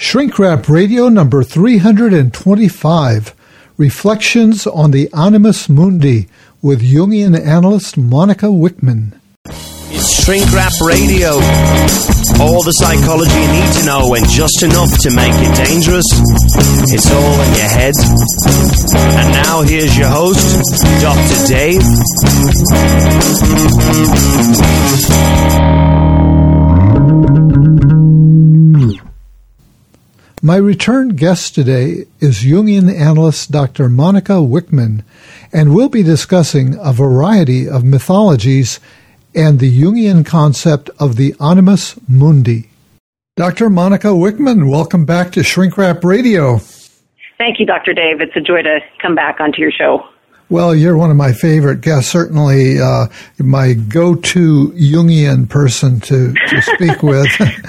Shrink Wrap Radio number 325, Reflections on the Animus Mundi, with Jungian analyst Monica Wichmann. It's Shrink Wrap Radio. All the psychology you need to know and just enough to make it dangerous. It's all in your head. And now here's your host, Dr. Dave. My return guest today is Jungian analyst Dr. Monica Wichmann, and we'll be discussing a variety of mythologies and the Jungian concept of the animus mundi. Dr. Monica Wichmann, welcome back to Shrink Wrap Radio. Thank you, Dr. Dave. It's a joy to come back onto your show. Well, you're one of my favorite guests, certainly my go-to Jungian person to speak with.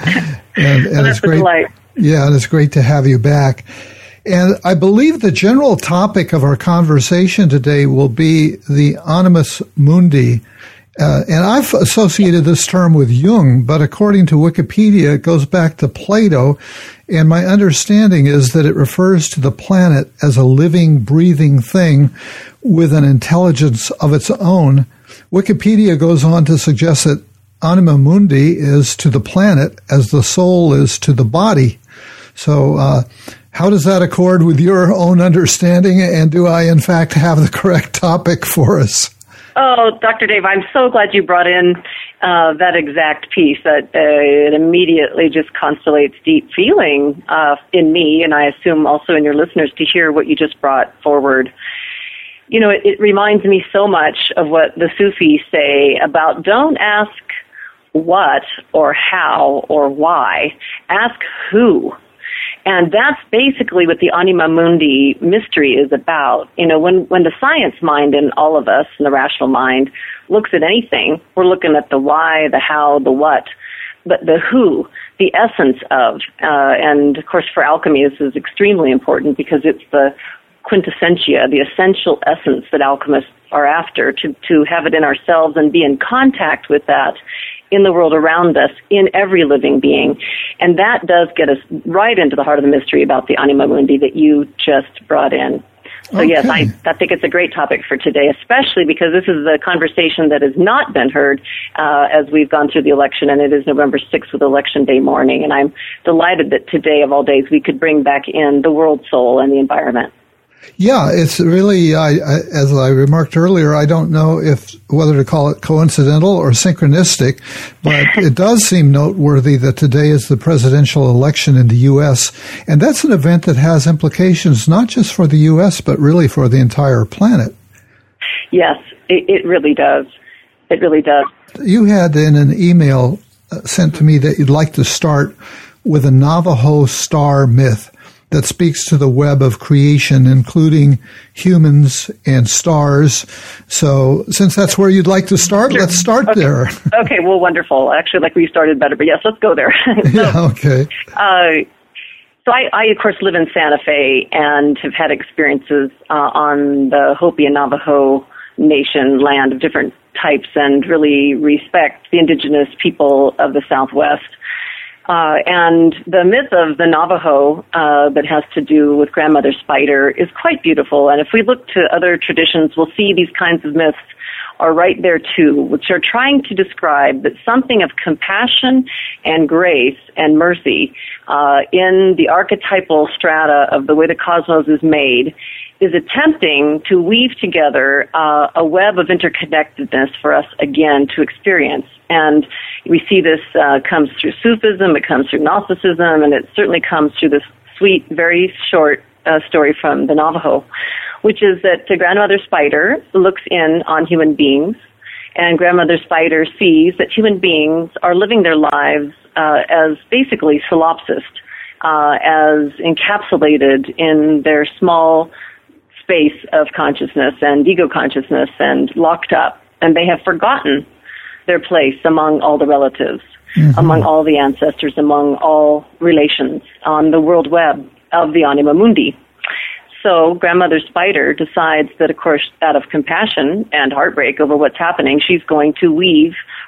and it's great. Delight. Yeah, and it's great to have you back. And I believe the general topic of our conversation today will be the animus mundi. And I've associated this term with Jung, but according to Wikipedia, it goes back to Plato. And my understanding is that it refers to the planet as a living, breathing thing with an intelligence of its own. Wikipedia goes on to suggest that anima mundi is to the planet as the soul is to the body. So how does that accord with your own understanding? And do I, in fact, have the correct topic for us? Oh, Dr. Dave, I'm so glad you brought in that exact piece. That it immediately just constellates deep feeling in me, and I assume also in your listeners, to hear what you just brought forward. You know, it reminds me so much of what the Sufis say about don't ask what or how or why, ask who. And that's basically what the anima mundi mystery is about. You know, when the science mind in all of us, and the rational mind, looks at anything, we're looking at the why, the how, the what, but the who, the essence of. And, of course, for alchemy, this is extremely important because it's the quintessentia, the essential essence that alchemists are after, to have it in ourselves and be in contact with that in the world around us, in every living being. And that does get us right into the heart of the mystery about the anima mundi that you just brought in. So okay. Yes, I think it's a great topic for today, especially because this is a conversation that has not been heard as we've gone through the election, and it is November 6th with Election Day morning. And I'm delighted that today, of all days, we could bring back in the world soul and the environment. Yeah, it's really, as I remarked earlier, I don't know whether to call it coincidental or synchronistic, but it does seem noteworthy that today is the presidential election in the U.S., and that's an event that has implications not just for the U.S., but really for the entire planet. Yes, it really does. It really does. You had in an email sent to me that you'd like to start with a Navajo star myth that speaks to the web of creation, including humans and stars. So since that's where you'd like to start, Let's start there. Okay, well, wonderful. Actually, like we started better, but yes, let's go there. Okay. So I, of course, live in Santa Fe and have had experiences on the Hopi and Navajo Nation land of different types and really respect the indigenous people of the Southwest. And the myth of the Navajo that has to do with Grandmother Spider is quite beautiful. And if we look to other traditions, we'll see these kinds of myths are right there too, which are trying to describe that something of compassion and grace and mercy in the archetypal strata of the way the cosmos is made is attempting to weave together a web of interconnectedness for us again to experience. And we see this comes through Sufism, it comes through Gnosticism, and it certainly comes through this sweet, very short story from the Navajo, which is that the Grandmother Spider looks in on human beings, and Grandmother Spider sees that human beings are living their lives as basically solipsist, as encapsulated in their small space of consciousness and ego consciousness and locked up, and they have forgotten their place among all the relatives, among all the ancestors, among all relations on the world web of the anima mundi. So Grandmother Spider decides that, of course, out of compassion and heartbreak over what's happening, she's going to weave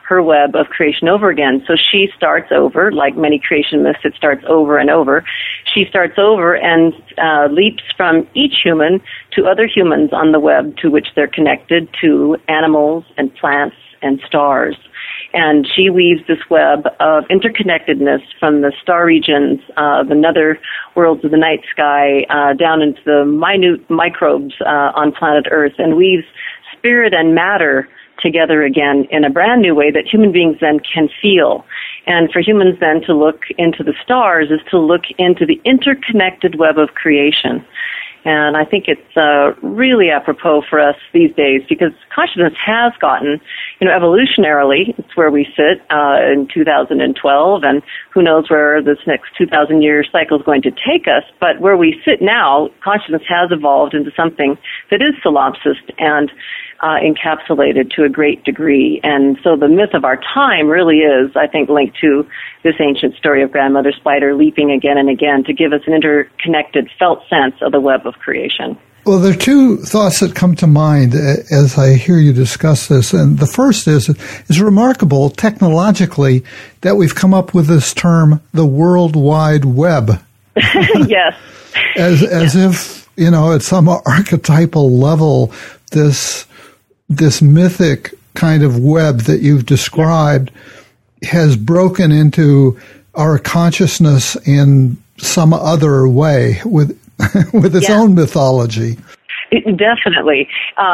her web of creation over again. So she starts over, like many creation myths, it starts over and over. She starts over and leaps from each human to other humans on the web to which they're connected, to animals and plants and stars. And she weaves this web of interconnectedness from the star regions, the nether worlds of the night sky, down into the minute microbes on planet Earth, and weaves spirit and matter together again in a brand new way that human beings then can feel. And for humans then to look into the stars is to look into the interconnected web of creation. And I think it's really apropos for us these days because consciousness has gotten, evolutionarily, it's where we sit in 2012, and who knows where this next 2,000-year cycle is going to take us. But where we sit now, consciousness has evolved into something that is solipsist and encapsulated to a great degree. And so the myth of our time really is, I think, linked to this ancient story of Grandmother Spider leaping again and again to give us an interconnected, felt sense of the web of creation. Well, there are two thoughts that come to mind as I hear you discuss this. And the first is, it's remarkable technologically that we've come up with this term, the World Wide Web. Yes. As if, at some archetypal level, this mythic kind of web that you've described has broken into our consciousness in some other way with its own mythology. Definitely.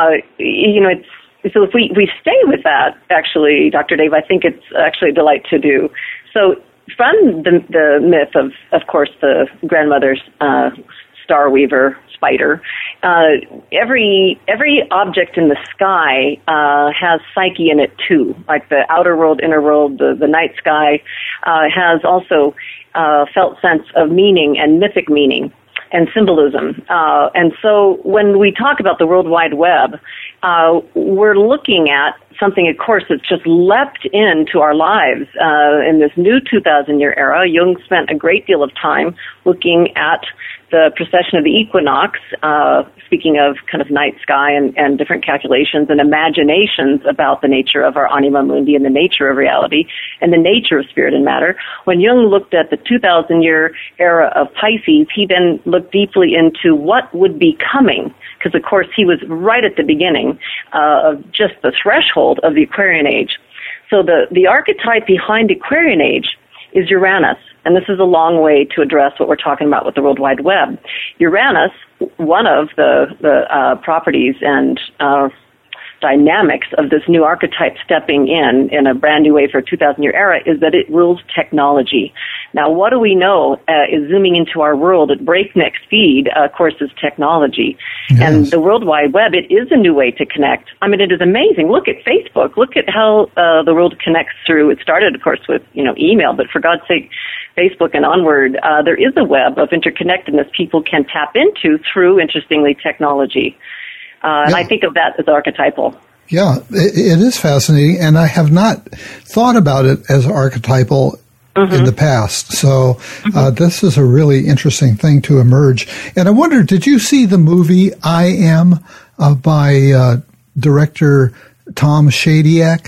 So if we stay with that, actually, Dr. Dave, I think it's actually a delight to do. So from the myth of course, the grandmother's star weaver spider, every object in the sky has psyche in it too. Like the outer world, inner world, the night sky has also felt sense of meaning and mythic meaning and symbolism. And so when we talk about the World Wide Web, we're looking at something, of course, that's just leapt into our lives in this new 2,000-year era. Jung spent a great deal of time looking at the precession of the equinox, speaking of kind of night sky and different calculations and imaginations about the nature of our anima mundi and the nature of reality and the nature of spirit and matter. When Jung looked at the 2,000-year era of Pisces, he then looked deeply into what would be coming, because, of course, he was right at the beginning of just the threshold of the Aquarian Age. So the archetype behind Aquarian Age is Uranus, and this is a long way to address what we're talking about with the World Wide Web. Uranus, one of the properties and dynamics of this new archetype stepping in a brand new way for a 2,000-year era is that it rules technology. Now, what do we know is zooming into our world at breakneck speed, of course, is technology. Yes. And the World Wide Web, it is a new way to connect. I mean, it is amazing. Look at Facebook. Look at how the world connects through. It started, of course, with, email, but for God's sake, Facebook and onward, there is a web of interconnectedness people can tap into through, interestingly, technology. And I think of that as archetypal. Yeah, it is fascinating, and I have not thought about it as archetypal in the past. So this is a really interesting thing to emerge. And I wonder, did you see the movie I Am by director Tom Shadyac?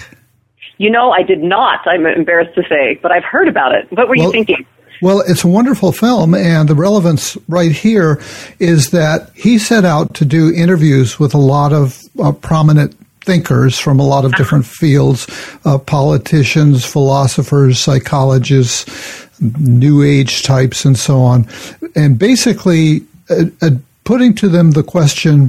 I did not, I'm embarrassed to say, but I've heard about it. What were you thinking? Well, it's a wonderful film, and the relevance right here is that he set out to do interviews with a lot of prominent thinkers from a lot of different fields, politicians, philosophers, psychologists, New Age types, and so on, and basically putting to them the question,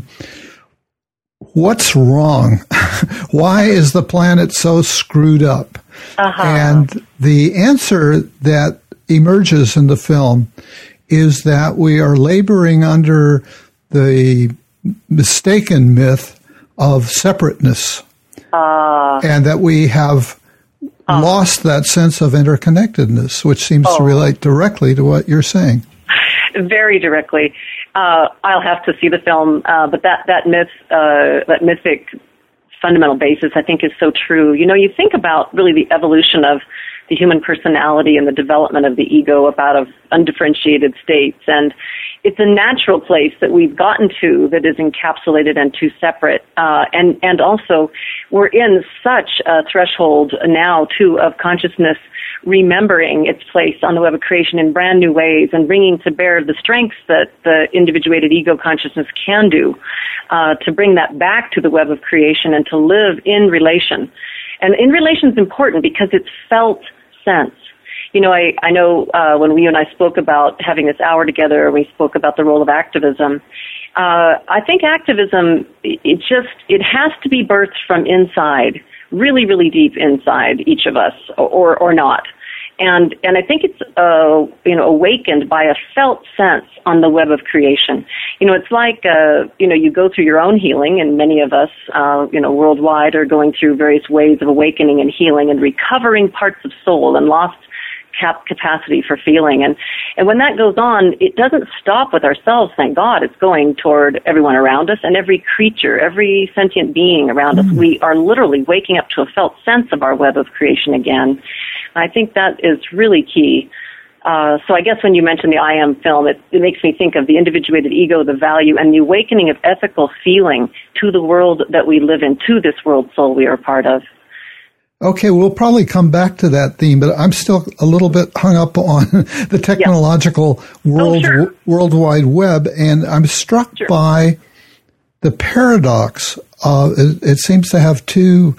what's wrong? Why is the planet so screwed up? And the answer that emerges in the film is that we are laboring under the mistaken myth of separateness, and that we have lost that sense of interconnectedness, which seems to relate directly to what you're saying. Very directly. I'll have to see the film, but that myth, that mythic fundamental basis, I think, is so true. You think about really the evolution of the human personality and the development of the ego up out of undifferentiated states. And it's a natural place that we've gotten to that is encapsulated and two separate. And also, we're in such a threshold now, too, of consciousness remembering its place on the web of creation in brand new ways and bringing to bear the strengths that the individuated ego consciousness can do to bring that back to the web of creation and to live in relation. And in relation is important because it's felt sense. You know, I know when you and I spoke about having this hour together, we spoke about the role of activism. I think activism, it has to be birthed from inside, really, really deep inside each of us, or not. And I think it's, awakened by a felt sense on the web of creation. You know, it's like, you go through your own healing, and many of us, worldwide are going through various ways of awakening and healing and recovering parts of soul and lost capacity for feeling. And when that goes on, it doesn't stop with ourselves, thank God. It's going toward everyone around us and every creature, every sentient being around us. We are literally waking up to a felt sense of our web of creation again. I think that is really key. So I guess when you mentioned the I Am film, it makes me think of the individuated ego, the value, and the awakening of ethical feeling to the world that we live in, to this world soul we are a part of. Okay, we'll probably come back to that theme, but I'm still a little bit hung up on the technological World Wide Web, and I'm struck by the paradox. It seems to have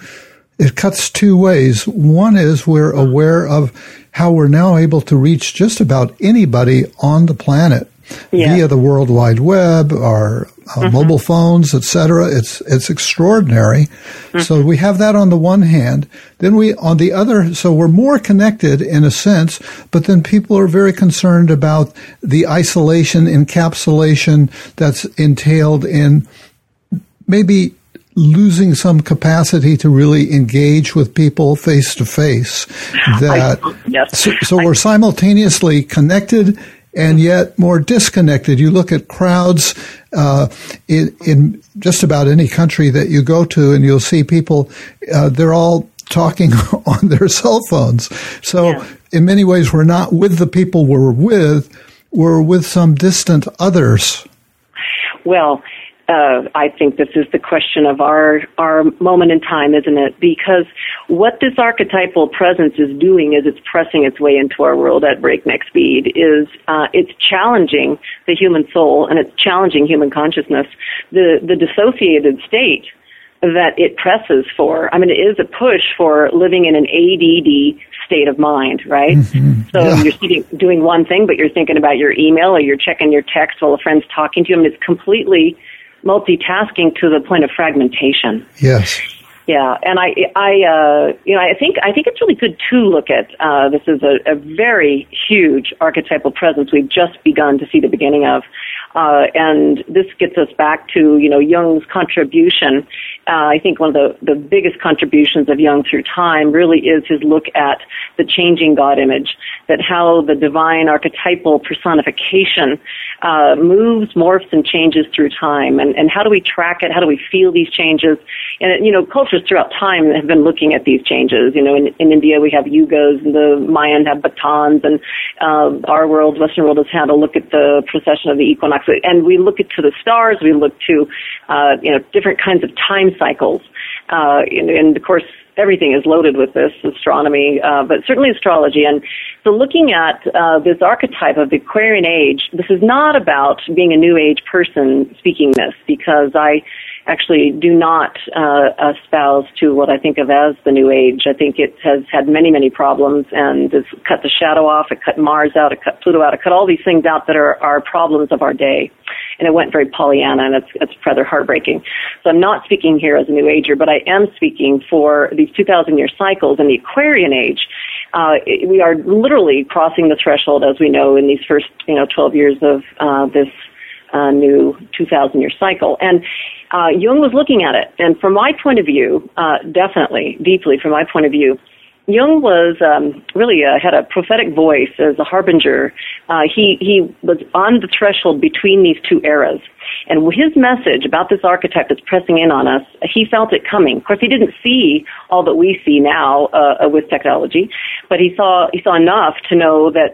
it cuts two ways. One is we're aware of how we're now able to reach just about anybody on the planet via the World Wide Web, our mobile phones, etc. It's extraordinary. So we have that on the one hand. Then on the other, so we're more connected in a sense, but then people are very concerned about the isolation, encapsulation that's entailed in maybe losing some capacity to really engage with people face to face. So we're simultaneously connected and yet more disconnected. You look at crowds in just about any country that you go to, and you'll see people, they're all talking on their cell phones. So in many ways, we're not with the people we're with some distant others. Well, I think this is the question of our moment in time, isn't it? Because what this archetypal presence is doing is it's pressing its way into our world at breakneck speed. It's challenging the human soul and it's challenging human consciousness. The dissociated state that it presses for, I mean, it is a push for living in an ADD state of mind, right? So you're doing one thing, but you're thinking about your email or you're checking your text while a friend's talking to you. I mean, it's completely multitasking to the point of fragmentation. Yes. Yeah, and I think it's really good to look at this is a very huge archetypal presence we've just begun to see the beginning of, and this gets us back to Jung's contribution. I think one of the biggest contributions of Jung through time really is his look at the changing God image, that how the divine archetypal personification moves, morphs, and changes through time, and how do we track it? How do we feel these changes? And cultures throughout time have been looking at these changes. In India we have yugas, and the Mayan have batons, and our world, Western world, has had a look at the precession of the equinox, and we look to the stars. We look to different kinds of time cycles, and of course everything is loaded with this, astronomy, but certainly astrology. And so looking at this archetype of the Aquarian age, this is not about being a New Age person speaking this, because I actually do not espouse to what I think of as the New Age. I think it has had many, many problems, and it's cut the shadow off, it cut Mars out, it cut Pluto out, it cut all these things out that are problems of our day. And it went very Pollyanna, and it's rather heartbreaking. So I'm not speaking here as a New Ager, but I am speaking for these 2,000-year cycles in the Aquarian age. We are literally crossing the threshold, as we know, in these first 12 years of this new 2,000-year cycle. And Jung was looking at it, and from my point of view, definitely, deeply from my point of view, Jung was really had a prophetic voice as a harbinger. He was on the threshold between these two eras. And his message about this archetype that's pressing in on us, he felt it coming. Of course, he didn't see all that we see now with technology, but he saw enough to know that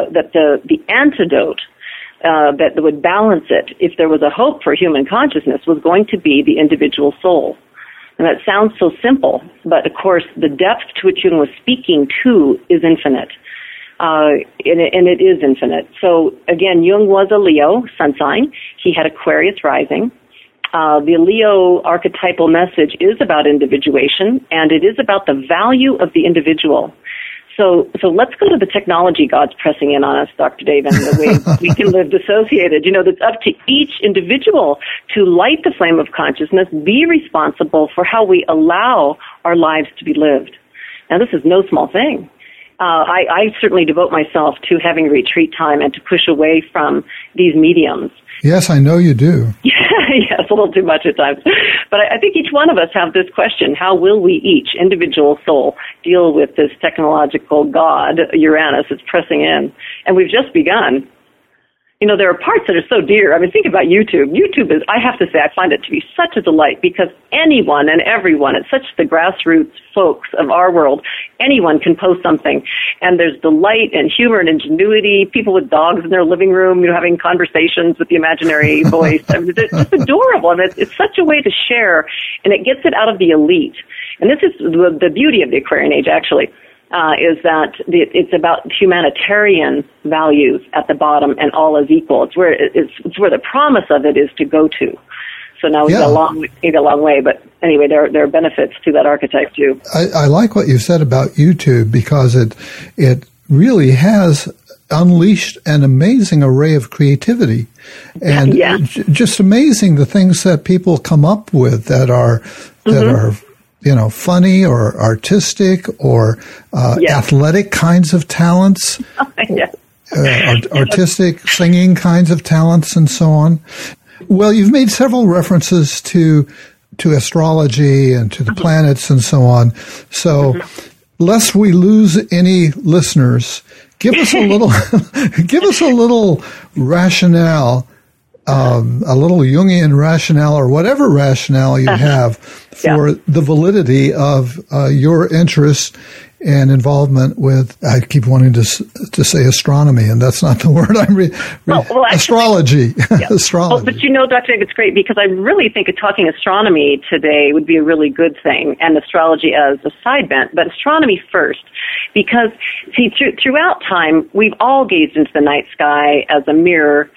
the antidote that would balance it, if there was a hope for human consciousness, was going to be the individual soul. And that sounds so simple, but of course the depth to which Jung was speaking to is infinite. And it is infinite. So again, Jung was a Leo sun sign. He had Aquarius rising. The Leo archetypal message is about individuation, and it is about the value of the individual. So let's go to the technology God's pressing in on us, Dr. Dave, and the way we can live dissociated. That's up to each individual to light the flame of consciousness, be responsible for how we allow our lives to be lived. Now, this is no small thing. I certainly devote myself to having retreat time and to push away from these mediums. Yes, I know you do. Yes, a little too much at times. But I think each one of us have this question: how will we, each individual soul, deal with this technological god, Uranus, that's pressing in? And we've just begun. There are parts that are so dear. I mean, think about YouTube. YouTube is, I have to say, I find it to be such a delight because anyone and everyone, it's such the grassroots folks of our world, anyone can post something. And there's delight and humor and ingenuity, people with dogs in their living room, having conversations with the imaginary voice. I mean, it's just adorable. And it's such a way to share, and it gets it out of the elite. And this is the beauty of the Aquarian Age, actually. Is that it's about humanitarian values at the bottom, and all is equal. It's where the promise of it is to go to. So now we've got a long way, but anyway, there are benefits to that archetype too. I like what you said about YouTube because it really has unleashed an amazing array of creativity, and just amazing the things that people come up with that are funny or artistic or athletic kinds of talents, artistic singing kinds of talents, and so on. Well, you've made several references to astrology and to the planets and so on. So, lest we lose any listeners, give us a little rationale. A little Jungian rationale or whatever rationale you have for the validity of your interest and involvement with, I keep wanting to say astronomy, and that's not the word I'm astrology. Astrology. But Dr. Dave, it's great because I really think talking astronomy today would be a really good thing, and astrology as a side bent, but astronomy first. Because, see, throughout time, we've all gazed into the night sky as a mirror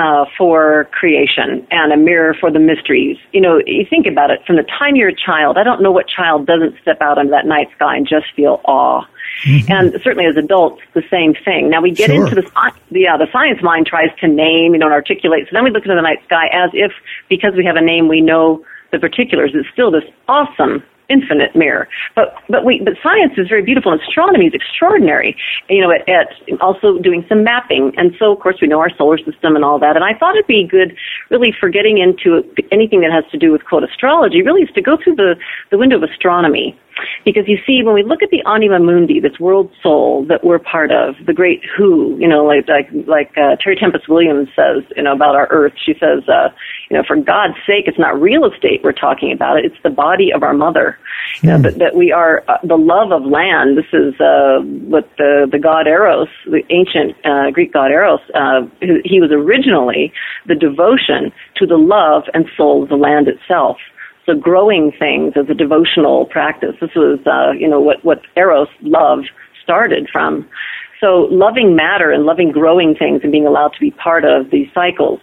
for creation and a mirror for the mysteries. You think about it, from the time you're a child, I don't know what child doesn't step out into that night sky and just feel awe. Mm-hmm. And certainly as adults, the same thing. Now we get into the science mind tries to name, and articulate. So then we look into the night sky as if, because we have a name, we know the particulars. It's still this awesome infinite mirror. But science is very beautiful, and astronomy is extraordinary, at also doing some mapping. And so, of course, we know our solar system and all that. And I thought it'd be good, really, for getting into anything that has to do with, quote, astrology, really is to go through the window of astronomy. Because you see, when we look at the anima mundi, this world soul that we're part of, the great who, like Terry Tempest Williams says, about our Earth, she says, for God's sake, it's not real estate we're talking about. It's the body of our mother. That we are the love of land. This is what the god Eros, the ancient Greek god Eros, he was originally the devotion to the love and soul of the land itself. So growing things as a devotional practice. This was, what Eros love started from. So loving matter and loving growing things and being allowed to be part of these cycles,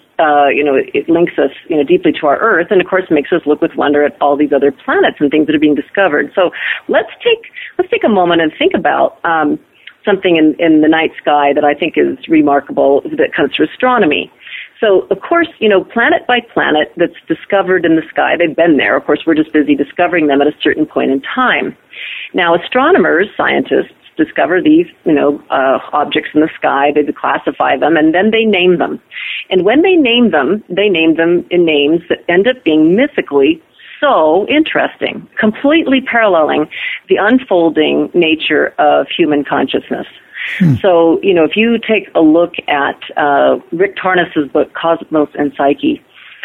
it links us, deeply to our Earth, and of course makes us look with wonder at all these other planets and things that are being discovered. So let's take a moment and think about something in the night sky that I think is remarkable that comes through astronomy. So, of course, planet by planet that's discovered in the sky, they've been there. Of course, we're just busy discovering them at a certain point in time. Now, astronomers, scientists, discover these, objects in the sky, they classify them, and then they name them. And when they name them in names that end up being mythically so interesting, completely paralleling the unfolding nature of human consciousness. So, if you take a look at Rick Tarnas's book, Cosmos and Psyche,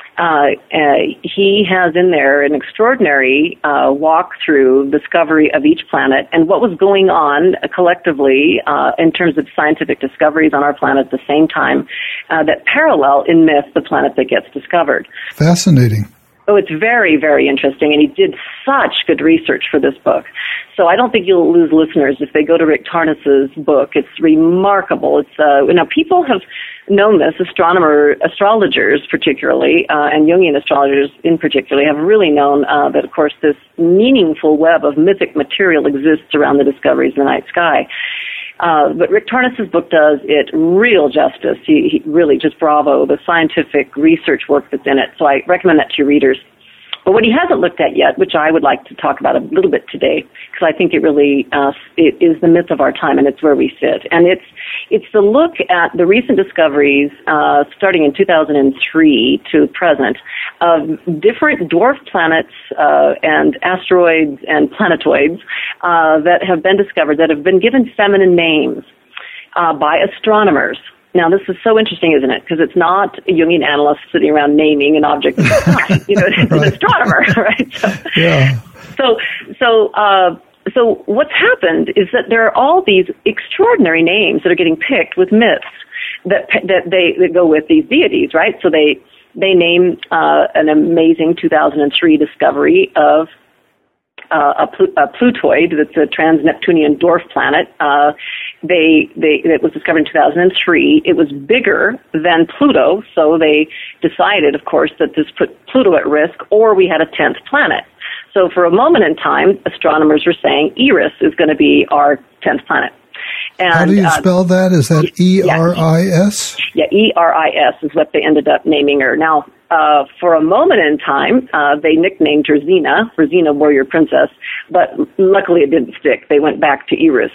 he has in there an extraordinary walk-through discovery of each planet and what was going on collectively in terms of scientific discoveries on our planet at the same time that parallel in myth the planet that gets discovered. Fascinating. Oh, it's very, very interesting, and he did such good research for this book. So I don't think you'll lose listeners if they go to Rick Tarnas's book. It's remarkable. It's people have known this, astrologers particularly, and Jungian astrologers in particular, have really known that, of course, this meaningful web of mythic material exists around the discoveries in the night sky. But Rick Tarnas's book does it real justice. He really just bravo the scientific research work that's in it. So I recommend that to your readers. But what he hasn't looked at yet, which I would like to talk about a little bit today, because I think it really it is the myth of our time, and it's where we sit. And it's the look at the recent discoveries starting in 2003 to present of different dwarf planets and asteroids and planetoids that have been discovered, that have been given feminine names by astronomers. Now, this is so interesting, isn't it? Because it's not a Jungian analyst sitting around naming an object in the sky. It's an astronomer, right? So what's happened is that there are all these extraordinary names that are getting picked with myths that go with these deities, right? So they name an amazing 2003 discovery of a Plutoid that's a trans-Neptunian dwarf planet. It was discovered in 2003. It was bigger than Pluto, so they decided, of course, that this put Pluto at risk, or we had a 10th planet. So for a moment in time, astronomers were saying Eris is going to be our 10th planet. And, how do you spell that? Is that E-R-I-S? Yeah, E-R-I-S is what they ended up naming her. Now, for a moment in time, they nicknamed her Xena, for Xena, warrior princess, but luckily it didn't stick. They went back to Eris.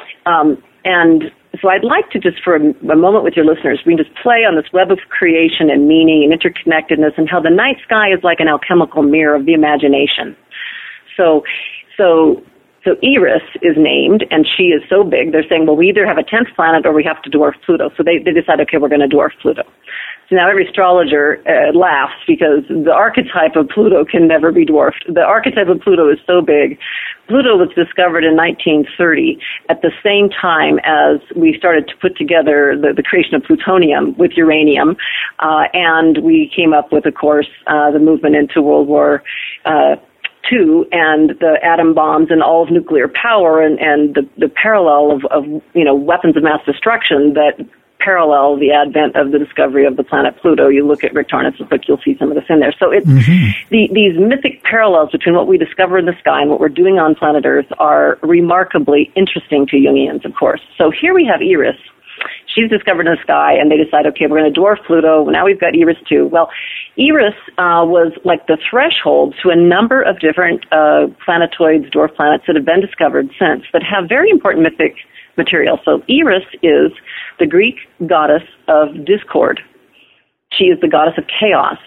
And so I'd like to just for a moment with your listeners, we can just play on this web of creation and meaning and interconnectedness and how the night sky is like an alchemical mirror of the imagination. So Eris is named, and she is so big, they're saying, well, we either have a 10th planet or we have to dwarf Pluto. So they decide, okay, we're going to dwarf Pluto. So now every astrologer laughs because the archetype of Pluto can never be dwarfed. The archetype of Pluto is so big. Pluto was discovered in 1930 at the same time as we started to put together the creation of plutonium with uranium, and we came up with, of course, the movement into World War II and the atom bombs and all of nuclear power and the parallel of weapons of mass destruction that parallel the advent of the discovery of the planet Pluto. You look at Rick Tarnas's book, you'll see some of this in there. So it's these mythic parallels between what we discover in the sky and what we're doing on planet Earth are remarkably interesting to Jungians, of course. So here we have Eris. She's discovered in the sky, and they decide, okay, we're going to dwarf Pluto. Now we've got Eris too. Well, Eris was like the threshold to a number of different planetoids, dwarf planets that have been discovered since that have very important mythic material. So Eris is the Greek goddess of discord. She is the goddess of chaos,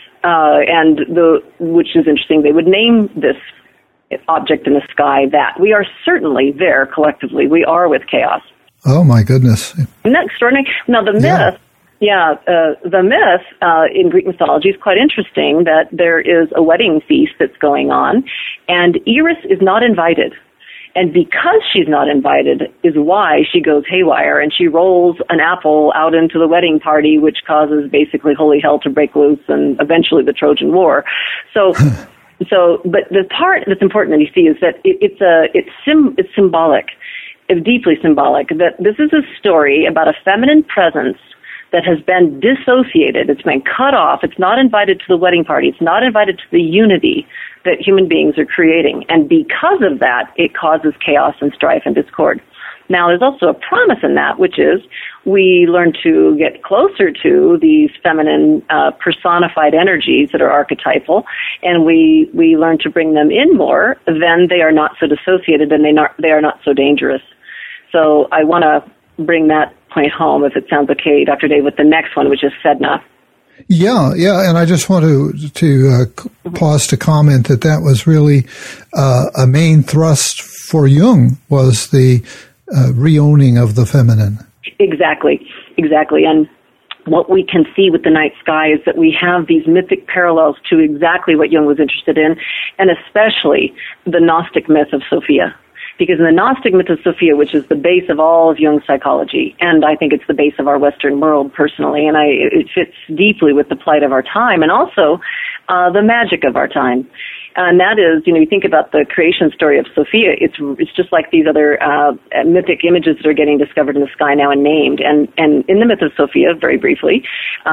which is interesting. They would name this object in the sky that. We are certainly there collectively. We are with chaos. Oh my goodness! Isn't that extraordinary? Now the myth. The myth in Greek mythology is quite interesting that there is a wedding feast that's going on, and Eris is not invited. And because she's not invited is why she goes haywire, and she rolls an apple out into the wedding party, which causes basically holy hell to break loose and eventually the Trojan War. But the part that's important that you see is that it's symbolic. It's deeply symbolic that this is a story about a feminine presence that has been dissociated. It's been cut off. It's not invited to the wedding party. It's not invited to the unity that human beings are creating. And because of that, it causes chaos and strife and discord. Now, there's also a promise in that, which is we learn to get closer to these feminine personified energies that are archetypal, and we learn to bring them in more, then they are not so dissociated and they are not so dangerous. So I want to bring that point home, if it sounds okay, Dr. Dave, with the next one, which is Sedna. Yeah, and I just want to pause to comment that was really a main thrust for Jung, was the re-owning of the feminine. Exactly. And what we can see with the night sky is that we have these mythic parallels to exactly what Jung was interested in, and especially the Gnostic myth of Sophia. Because in the Gnostic myth of Sophia, which is the base of all of Jung's psychology, and I think it's the base of our Western world personally, and it fits deeply with the plight of our time, and also the magic of our time. And that is, you think about the creation story of Sophia, it's just like these other mythic images that are getting discovered in the sky now and named. And in the myth of Sophia, very briefly,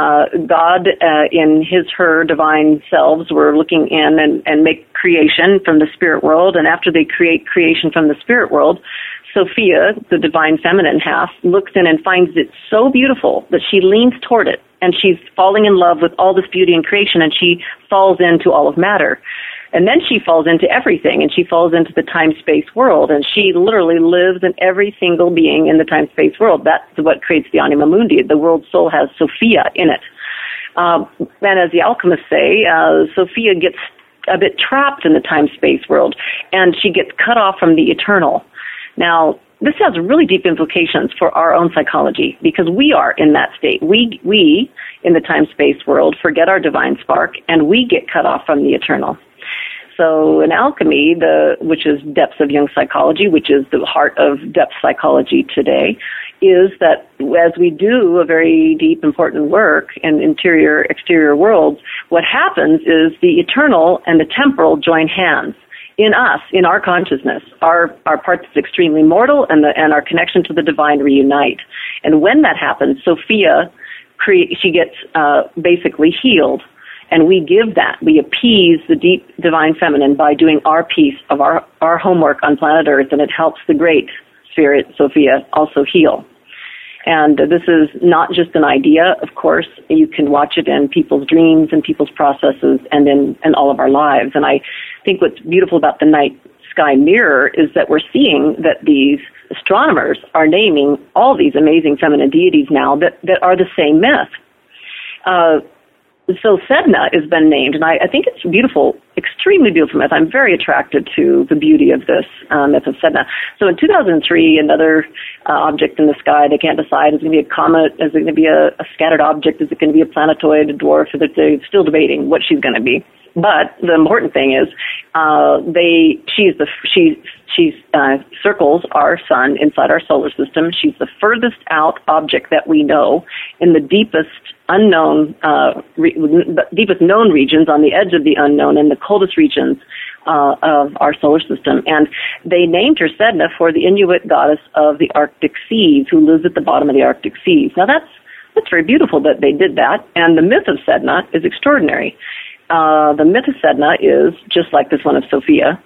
God in her divine selves were looking in and make creation from the spirit world. And after they create creation from the spirit world, Sophia, the divine feminine half, looks in and finds it so beautiful that she leans toward it. And she's falling in love with all this beauty and creation, and she falls into all of matter. And then she falls into everything, and she falls into the time-space world, and she literally lives in every single being in the time-space world. That's what creates the anima mundi. The world soul has Sophia in it. And as the alchemists say, Sophia gets a bit trapped in the time-space world, and she gets cut off from the eternal. Now, this has really deep implications for our own psychology, because we are in that state. We in the time-space world, forget our divine spark, and we get cut off from the eternal. So in alchemy, which is depths of Jung psychology, which is the heart of depth psychology today, is that as we do a very deep, important work in interior, exterior worlds, what happens is the eternal and the temporal join hands in us, in our consciousness. Our part that's extremely mortal and our connection to the divine reunite. And when that happens, Sophia, she gets basically healed. And we give that. We appease the deep divine feminine by doing our piece of our homework on planet Earth, and it helps the great spirit, Sophia, also heal. And this is not just an idea, of course. You can watch it in people's dreams and people's processes and in all of our lives. And I think what's beautiful about the night sky mirror is that we're seeing that these astronomers are naming all these amazing feminine deities now that are the same myth. So Sedna has been named, and I think it's beautiful, extremely beautiful myth. I'm very attracted to the beauty of this myth of Sedna. So in 2003, another object in the sky, they can't decide, is it going to be a comet, is it going to be a scattered object, is it going to be a planetoid, a dwarf, they're still debating what she's going to be. But the important thing is, she circles our sun inside our solar system. She's the furthest out object that we know in the deepest unknown, deepest known regions, on the edge of the unknown, in the coldest regions of our solar system. And they named her Sedna for the Inuit goddess of the Arctic seas, who lives at the bottom of the Arctic seas. Now that's very beautiful that they did that. And the myth of Sedna is extraordinary. The myth of Sedna is just like this one of Sophia,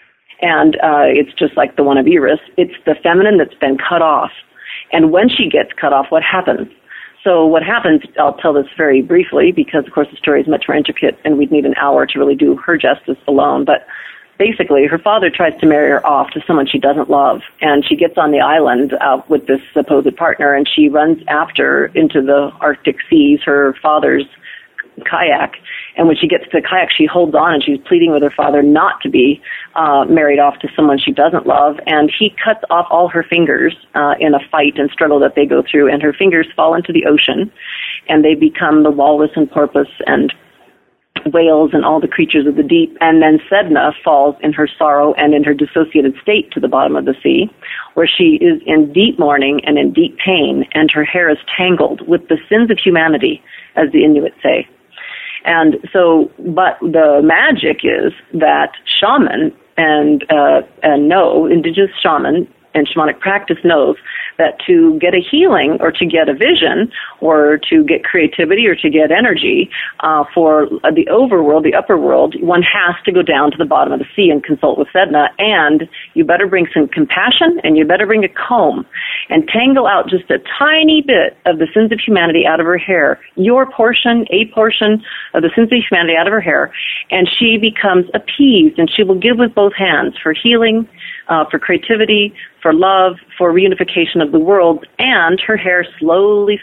and it's just like the one of Iris. It's the feminine that's been cut off. And when she gets cut off, what happens? So what happens, I'll tell this very briefly, because, of course, the story is much more intricate, and we'd need an hour to really do her justice alone. But basically, her father tries to marry her off to someone she doesn't love, and she gets on the island with this supposed partner, and she runs after into the Arctic seas her father's kayak. And when she gets to the kayak, she holds on, and she's pleading with her father not to be married off to someone she doesn't love. And he cuts off all her fingers in a fight and struggle that they go through, and her fingers fall into the ocean, and they become the walrus and porpoise and whales and all the creatures of the deep. And then Sedna falls in her sorrow and in her dissociated state to the bottom of the sea, where she is in deep mourning and in deep pain, and her hair is tangled with the sins of humanity, as the Inuit say. And so, but the magic is that shaman and indigenous shaman and shamanic practice knows that to get a healing or to get a vision or to get creativity or to get energy for the overworld, the upper world, one has to go down to the bottom of the sea and consult with Sedna. And you better bring some compassion, and you better bring a comb and tangle out just a tiny bit of the sins of humanity out of her hair, your portion, a portion of the sins of humanity out of her hair, and she becomes appeased, and she will give with both hands for healing, for creativity, for love, for reunification of the world, and her hair slowly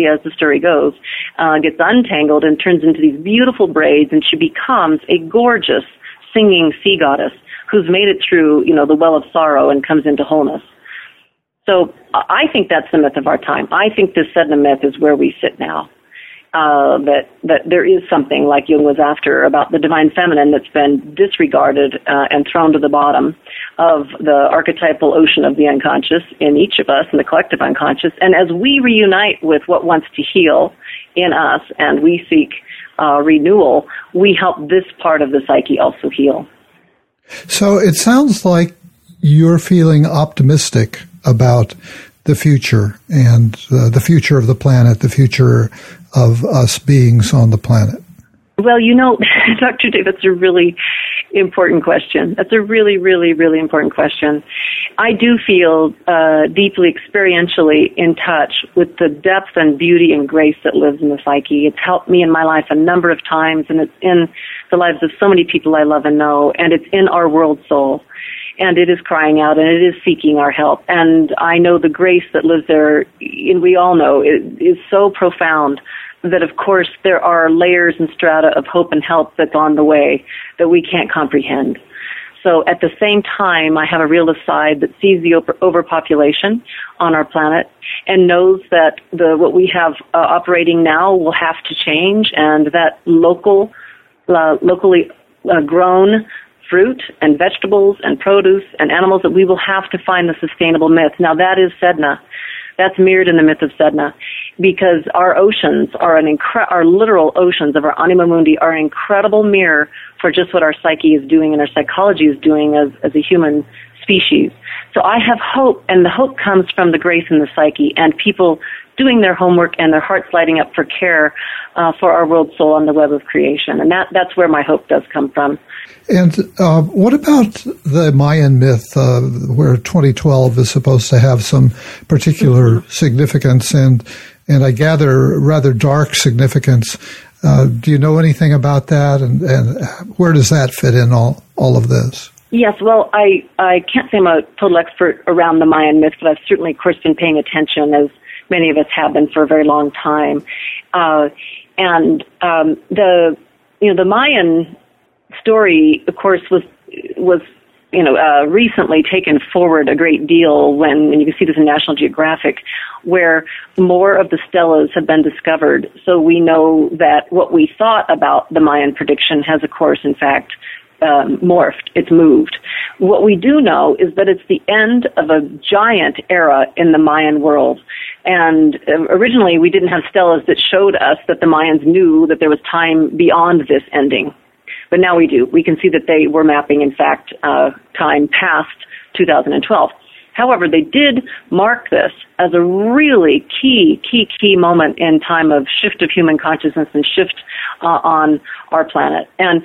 eventually, as the story goes, gets untangled and turns into these beautiful braids, and she becomes a gorgeous singing sea goddess who's made it through, the well of sorrow and comes into wholeness. So I think that's the myth of our time. I think this Sedna myth is where we sit now. That there is something, like Jung was after, about the divine feminine that's been disregarded and thrown to the bottom of the archetypal ocean of the unconscious in each of us, in the collective unconscious. And as we reunite with what wants to heal in us and we seek renewal, we help this part of the psyche also heal. So it sounds like you're feeling optimistic about the future and the future of the planet, the future of us beings on the planet. Well, Dr. Dave, that's a really important question. That's a really, really, really important question. I do feel deeply experientially in touch with the depth and beauty and grace that lives in the psyche. It's helped me in my life a number of times, and it's in the lives of so many people I love and know, and it's in our world soul. And it is crying out, and it is seeking our help. And I know the grace that lives there, and we all know, it is so profound that, of course, there are layers and strata of hope and help that's on the way that we can't comprehend. So at the same time, I have a realist side that sees the overpopulation on our planet and knows that what we have operating now will have to change, and that locally grown fruit and vegetables and produce and animals, that we will have to find the sustainable myth. Now, that is Sedna. That's mirrored in the myth of Sedna, because our oceans are our literal oceans of our anima mundi are an incredible mirror for just what our psyche is doing and our psychology is doing as a human species. So I have hope, and the hope comes from the grace in the psyche and people doing their homework and their hearts lighting up for care for our world soul on the web of creation. And that's where my hope does come from. And what about the Mayan myth, where 2012 is supposed to have some particular significance and I gather rather dark significance? Do you know anything about that, and where does that fit in all of this? Yes, well, I can't say I'm a total expert around the Mayan myth, but I've certainly, of course, been paying attention, as many of us have been for a very long time. The Mayan story, of course, was recently taken forward a great deal and you can see this in National Geographic, where more of the stelas have been discovered. So we know that what we thought about the Mayan prediction has, of course, in fact, morphed. It's moved. What we do know is that it's the end of a giant era in the Mayan world. And originally we didn't have stelas that showed us that the Mayans knew that there was time beyond this ending. But now we do. We can see that they were mapping, in fact, time past 2012. However, they did mark this as a really key moment in time of shift of human consciousness and shift on our planet, and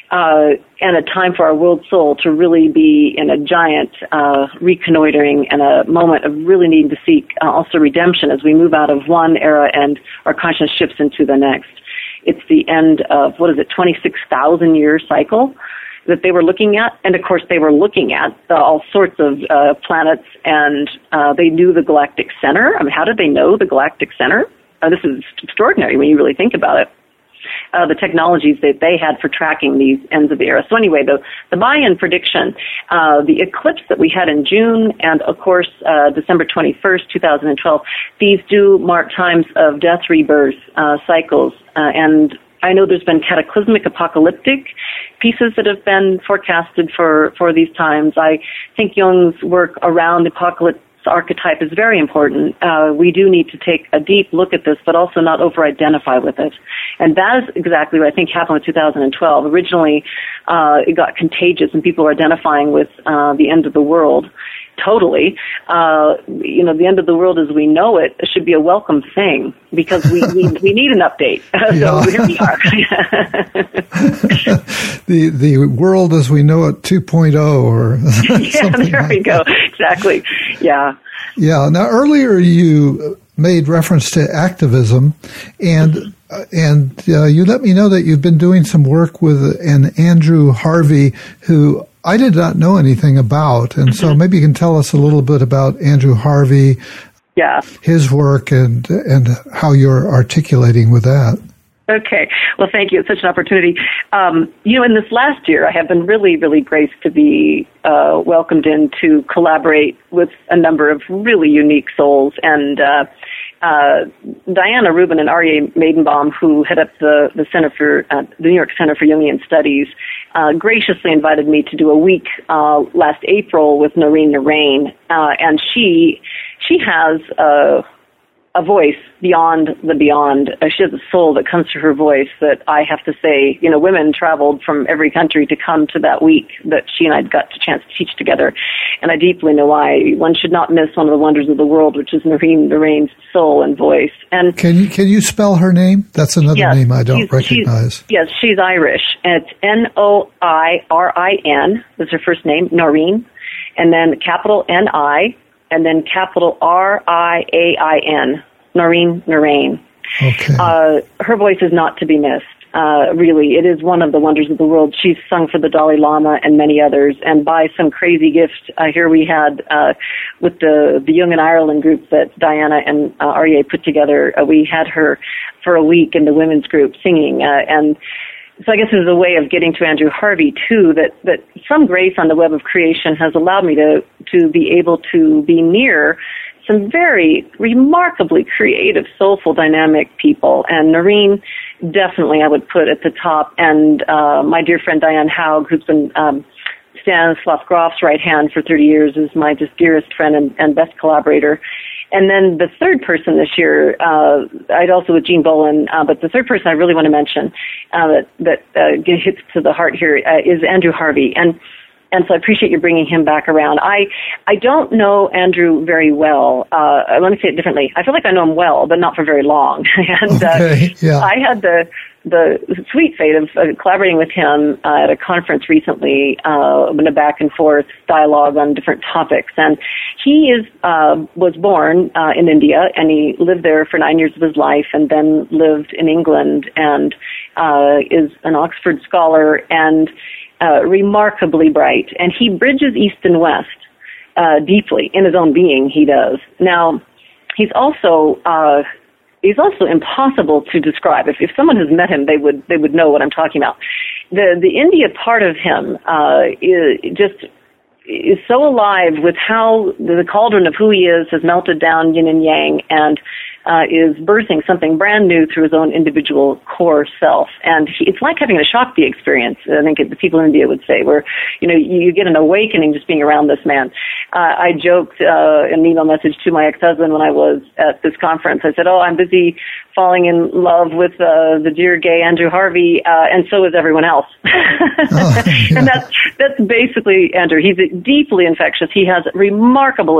a time for our world soul to really be in a giant reconnoitering and a moment of really needing to seek also redemption as we move out of one era and our consciousness shifts into the next. It's the end of, 26,000-year cycle that they were looking at. And, of course, they were looking at all sorts of planets, and they knew the galactic center. I mean, how did they know the galactic center? This is extraordinary when you really think about it. The technologies that they had for tracking these ends of the era. So anyway, the Mayan prediction, the eclipse that we had in June and, of course, December 21st, 2012, these do mark times of death rebirth cycles. And I know there's been cataclysmic apocalyptic pieces that have been forecasted for these times. I think Jung's work around the apocalypse archetype is very important. We do need to take a deep look at this, but also not over-identify with it. And that is exactly what I think happened with 2012. Originally, it got contagious and people were identifying with the end of the world. Totally. The end of the world as we know it should be a welcome thing because we need an update. So here we are. The world as we know it 2.0 or something. Yeah, there we go. Exactly. Yeah. Yeah. Now, earlier you made reference to activism, and you let me know that you've been doing some work with an Andrew Harvey who I did not know anything about, and so maybe you can tell us a little bit about Andrew Harvey, Yeah. his work and how you're articulating with that. Okay. Well, thank you. It's such an opportunity. In this last year, I have been really, really graced to be welcomed in to collaborate with a number of really unique souls. And Diana Rubin and Aryeh Maidenbaum, who head up the Center for the New York Center for Jungian Studies, graciously invited me to do a week last April with Noreen Narain, and she has a voice beyond the beyond. She has a soul that comes through her voice that I have to say, women traveled from every country to come to that week that she and I got the chance to teach together. And I deeply know why. One should not miss one of the wonders of the world, which is Noreen Narain's soul and voice. And Can you spell her name? That's another name I don't recognize. Yes, she's Irish. And it's Noirin. That's her first name, Noreen. And then capital N-I. And then capital R-I-A-I-N, Noreen Narain. Okay. Her voice is not to be missed. Really, it is one of the wonders of the world. She's sung for the Dalai Lama and many others. And by some crazy gift, here we had with the Jungian Ireland group that Diana and Aryeh put together. We had her for a week in the women's group singing, and so I guess it was a way of getting to Andrew Harvey, too, that some grace on the web of creation has allowed me to be able to be near some very remarkably creative, soulful, dynamic people. And Noreen, definitely I would put at the top. And my dear friend Diane Haug, who's been Stanislav Grof's right hand for 30 years, is my just dearest friend and best collaborator. And then the third person this year, I'd also with Jean Bolin, but the third person I really want to mention that hits to the heart here is Andrew Harvey. And so I appreciate you bringing him back around. I don't know Andrew very well. Let me say it differently. I feel like I know him well, but not for very long. And I had the sweet fate of collaborating with him at a conference recently, in a back and forth dialogue on different topics. And he was born in India, and he lived there for 9 years of his life, and then lived in England, and is an Oxford scholar and remarkably bright. And he bridges East and West deeply in his own being. He does. Now, he's also impossible to describe. If someone has met him, they would know what I'm talking about. The India part of him is so alive with how the cauldron of who he is has melted down yin and yang, and is birthing something brand new through his own individual core self. And it's like having a Shakti experience, I think the people in India would say, where, you get an awakening just being around this man. I joked in an email message to my ex-husband when I was at this conference. I said, I'm busy falling in love with the dear gay Andrew Harvey, and so is everyone else. Yeah. And that's basically Andrew. He's deeply infectious. He has remarkable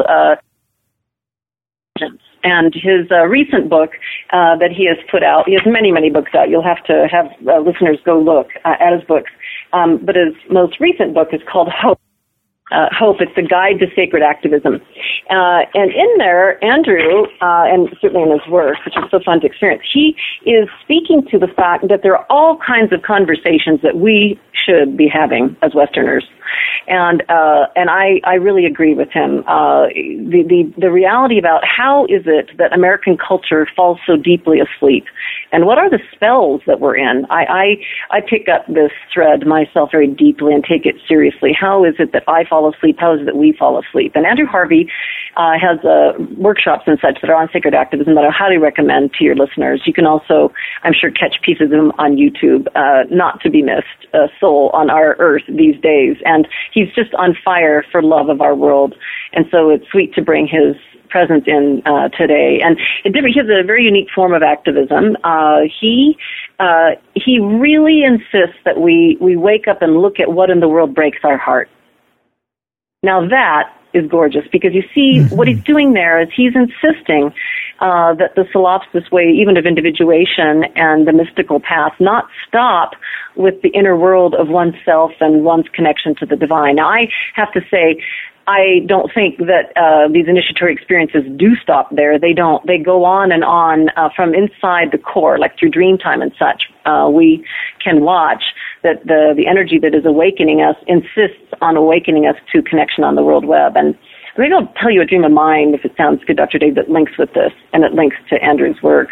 and his recent book that he has put out, he has many, many books out. You'll have to have listeners go look at his books. But his most recent book is called Hope. Hope, it's a guide to sacred activism. And in there, Andrew, and certainly in his work, which is so fun to experience, he is speaking to the fact that there are all kinds of conversations that we should be having as Westerners. And I really agree with him. The reality about how is it that American culture falls so deeply asleep, and what are the spells that we're in? I pick up this thread myself very deeply and take it seriously. How is it that I fall asleep? How is it that we fall asleep? And Andrew Harvey has workshops and such that are on sacred activism that I highly recommend to your listeners. You can also, I'm sure, catch pieces of them on YouTube, not to be missed, Soul on Our Earth these days. And he's just on fire for love of our world. And so it's sweet to bring his presence in today. And he has a very unique form of activism. He really insists that we wake up and look at what in the world breaks our heart. Now that is gorgeous, because you see what he's doing there is he's insisting that the solipsist way, even of individuation and the mystical path, not stop with the inner world of oneself and one's connection to the divine. Now, I have to say, I don't think that these initiatory experiences do stop there. They don't. They go on and on from inside the core, like through dream time and such. We can watch that the energy that is awakening us insists on awakening us to connection on the world web. And Maybe I'll tell you a dream of mine, if it sounds good, Dr. Dave, that links with this, and it links to Andrew's work.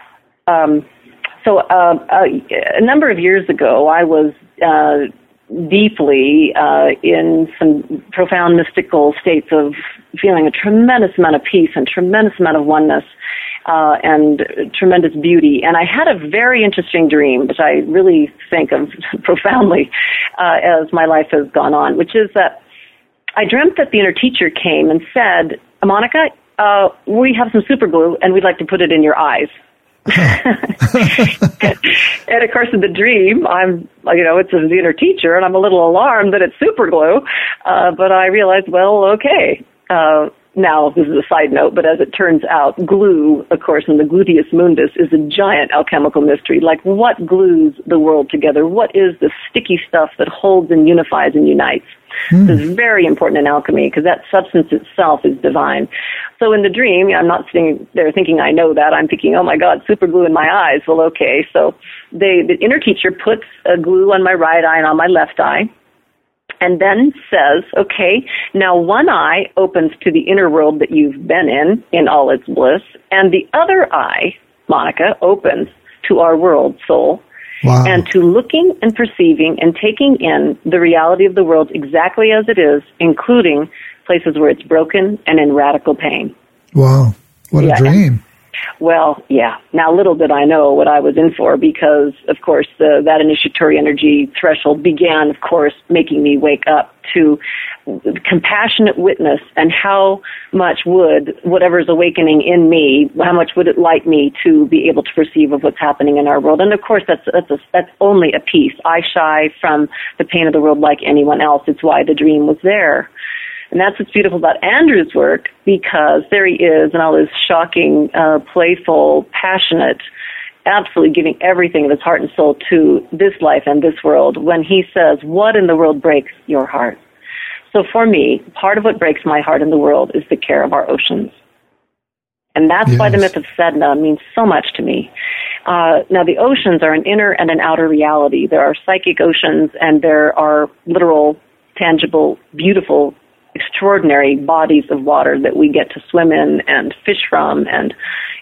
So a number of years ago, I was deeply in some profound mystical states of feeling a tremendous amount of peace and tremendous amount of oneness and tremendous beauty. And I had a very interesting dream, which I really think of profoundly as my life has gone on, which is that I dreamt that the inner teacher came and said, Monica, we have some super glue and we'd like to put it in your eyes. And of course, in the dream, it's the inner teacher, and I'm a little alarmed that it's super glue. But I realized, well, okay. Now, this is a side note, but as it turns out, glue, of course, in the gluteus mundus is a giant alchemical mystery. Like, what glues the world together? What is the sticky stuff that holds and unifies and unites? This is very important in alchemy because that substance itself is divine. So in the dream, I'm not sitting there thinking I know that. I'm thinking, oh my God, super glue in my eyes. Well, okay. So the inner teacher puts a glue on my right eye and on my left eye and then says, okay, now one eye opens to the inner world that you've been in all its bliss, and the other eye, Monica, opens to our world, soul. Wow. And to looking and perceiving and taking in the reality of the world exactly as it is, including places where it's broken and in radical pain. Wow. What a dream. Well, yeah. Now, little did I know what I was in for because, of course, that initiatory energy threshold began, of course, making me wake up to compassionate witness and how much would whatever's awakening in me, how much would it like me to be able to perceive of what's happening in our world. And, of course, that's only a piece. I shy from the pain of the world like anyone else. It's why the dream was there. And that's what's beautiful about Andrew's work, because there he is in all his shocking, playful, passionate, absolutely giving everything of his heart and soul to this life and this world when he says, what in the world breaks your heart? So for me, part of what breaks my heart in the world is the care of our oceans. And that's why the myth of Sedna means so much to me. Now, the oceans are an inner and an outer reality. There are psychic oceans, and there are literal, tangible, beautiful, extraordinary bodies of water that we get to swim in and fish from and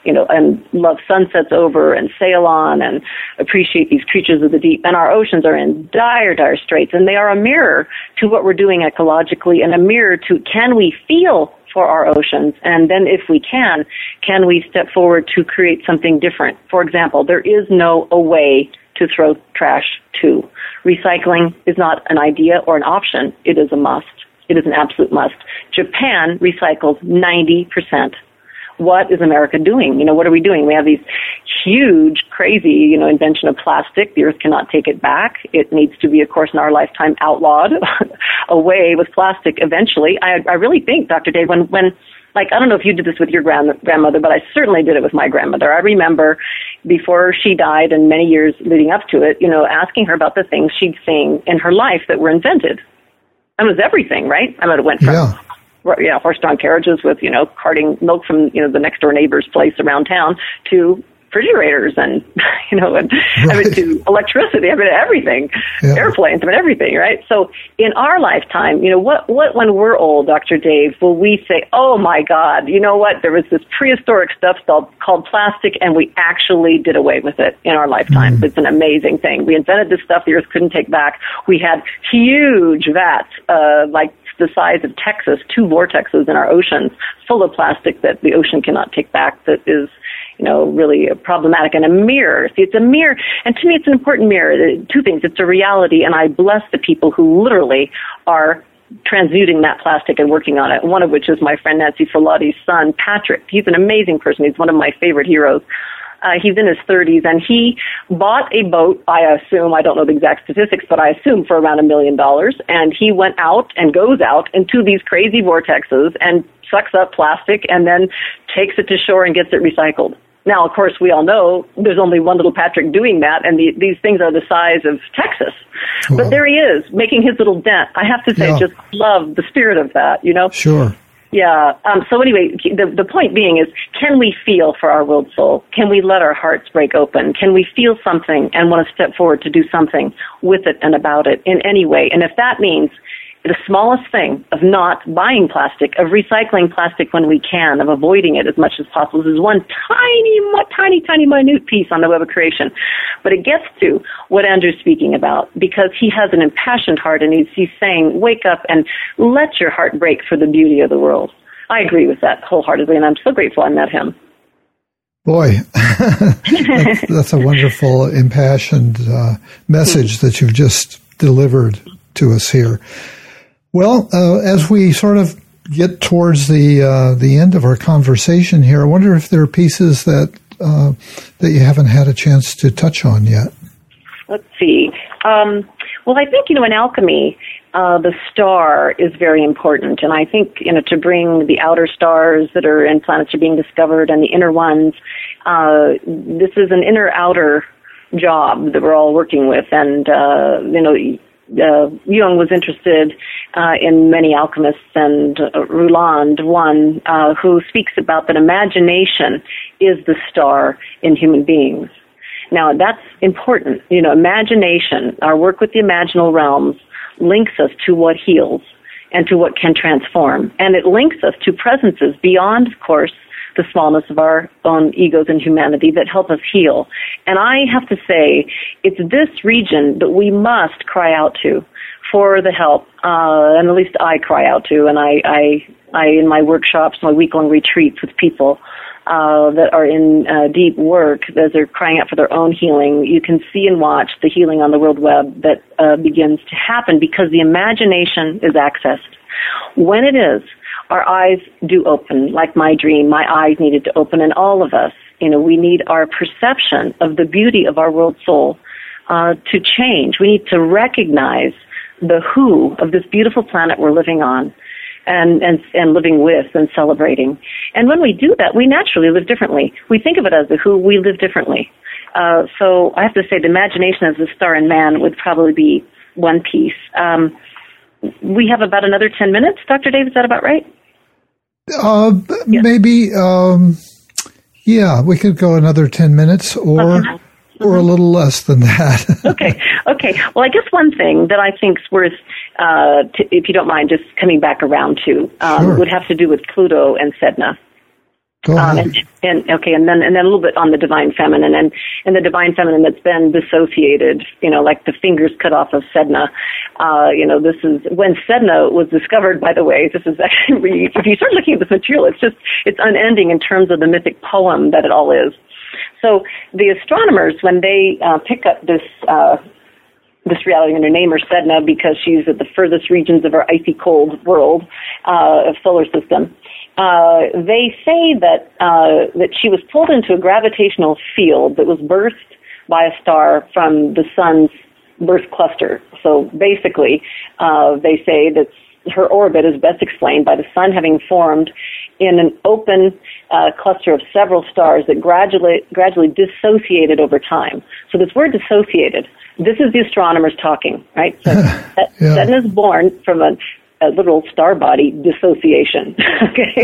love sunsets over and sail on and appreciate these creatures of the deep. And our oceans are in dire, dire straits, and they are a mirror to what we're doing ecologically and a mirror to can we feel for our oceans? And then if we can we step forward to create something different? For example, there is no a way to throw trash to. Recycling is not an idea or an option. It is a must. It is an absolute must. Japan recycles 90%. What is America doing? What are we doing? We have these huge, crazy, invention of plastic. The earth cannot take it back. It needs to be, of course, in our lifetime outlawed away with plastic eventually. I really think, Dr. Dave, when I don't know if you did this with your grandmother, but I certainly did it with my grandmother. I remember before she died and many years leading up to it, asking her about the things she'd seen in her life that were invented. It was everything, right? It went from horse-drawn carriages with, carting milk from, the next door neighbor's place around town to refrigerators and, to electricity, everything, airplanes, everything, right? So in our lifetime, what when we're old, Dr. Dave, will we say, oh my God, you know what? There was this prehistoric stuff called plastic and we actually did away with it in our lifetime. Mm-hmm. It's an amazing thing. We invented this stuff the earth couldn't take back. We had huge vats, like the size of Texas, 2 vortexes in our oceans full of plastic that the ocean cannot take back that is, really problematic. And a mirror. See, it's a mirror. And to me, it's an important mirror. 2 things. It's a reality, and I bless the people who literally are transmuting that plastic and working on it, one of which is my friend Nancy Filotti's son, Patrick. He's an amazing person. He's one of my favorite heroes. He's in his 30s, and he bought a boat, I assume, I don't know the exact statistics, but I assume for around $1 million, and he went out and goes out into these crazy vortexes and sucks up plastic and then takes it to shore and gets it recycled. Now, of course, we all know there's only one little Patrick doing that, and these things are the size of Texas. Wow. But there he is, making his little dent. I have to say, just love the spirit of that, Sure. Yeah. So anyway, the point being is, can we feel for our world soul? Can we let our hearts break open? Can we feel something and want to step forward to do something with it and about it in any way? And if that means the smallest thing of not buying plastic, of recycling plastic when we can, of avoiding it as much as possible. This is one tiny, minute piece on the web of creation. But it gets to what Andrew's speaking about, because he has an impassioned heart, and he's saying, wake up and let your heart break for the beauty of the world. I agree with that wholeheartedly, and I'm so grateful I met him. Boy, that's a wonderful, impassioned message that you've just delivered to us here. Well, as we sort of get towards the end of our conversation here, I wonder if there are pieces that you haven't had a chance to touch on yet. Let's see. Well, I think, in alchemy, the star is very important. And I think, to bring the outer stars that are in planets are being discovered and the inner ones, this is an inner-outer job that we're all working with. And, Jung was interested in many alchemists, and Roland, one who speaks about that imagination is the star in human beings. Now, that's important. Imagination, our work with the imaginal realms, links us to what heals and to what can transform. And it links us to presences beyond, of course, the smallness of our own egos and humanity that help us heal. And I have to say, it's this region that we must cry out to for the help, and at least I cry out to, and I in my workshops, my week-long retreats with people that are in deep work, as they're crying out for their own healing, you can see and watch the healing on the World Web that begins to happen because the imagination is accessed. When it is, our eyes do open, like my dream. My eyes needed to open, and all of us, we need our perception of the beauty of our world soul to change. We need to recognize the who of this beautiful planet we're living on and living with and celebrating. And when we do that, we naturally live differently. We think of it as the who, we live differently. So I have to say the imagination as the star in man would probably be one piece. We have about another 10 minutes. Dr. Dave, is that about right? Maybe, we could go another 10 minutes or a little less than that. Okay. Well, I guess one thing that I think is worth, if you don't mind, just coming back around to, sure, would have to do with Pluto and Sedna. Go ahead. And then a little bit on the divine feminine and the divine feminine that's been dissociated, like the fingers cut off of Sedna. This is when Sedna was discovered, by the way. This is actually, if you start looking at this material, it's unending in terms of the mythic poem that it all is. So the astronomers, when they pick up this reality, and her name is Sedna because she's at the furthest regions of our icy cold world of solar system, they say that she was pulled into a gravitational field that was birthed by a star from the sun's birth cluster. So basically, they say that her orbit is best explained by the sun having formed in an open cluster of several stars that gradually dissociated over time. So this word dissociated, this is the astronomers talking, right? So Sedna is born from a literal star body dissociation. Okay,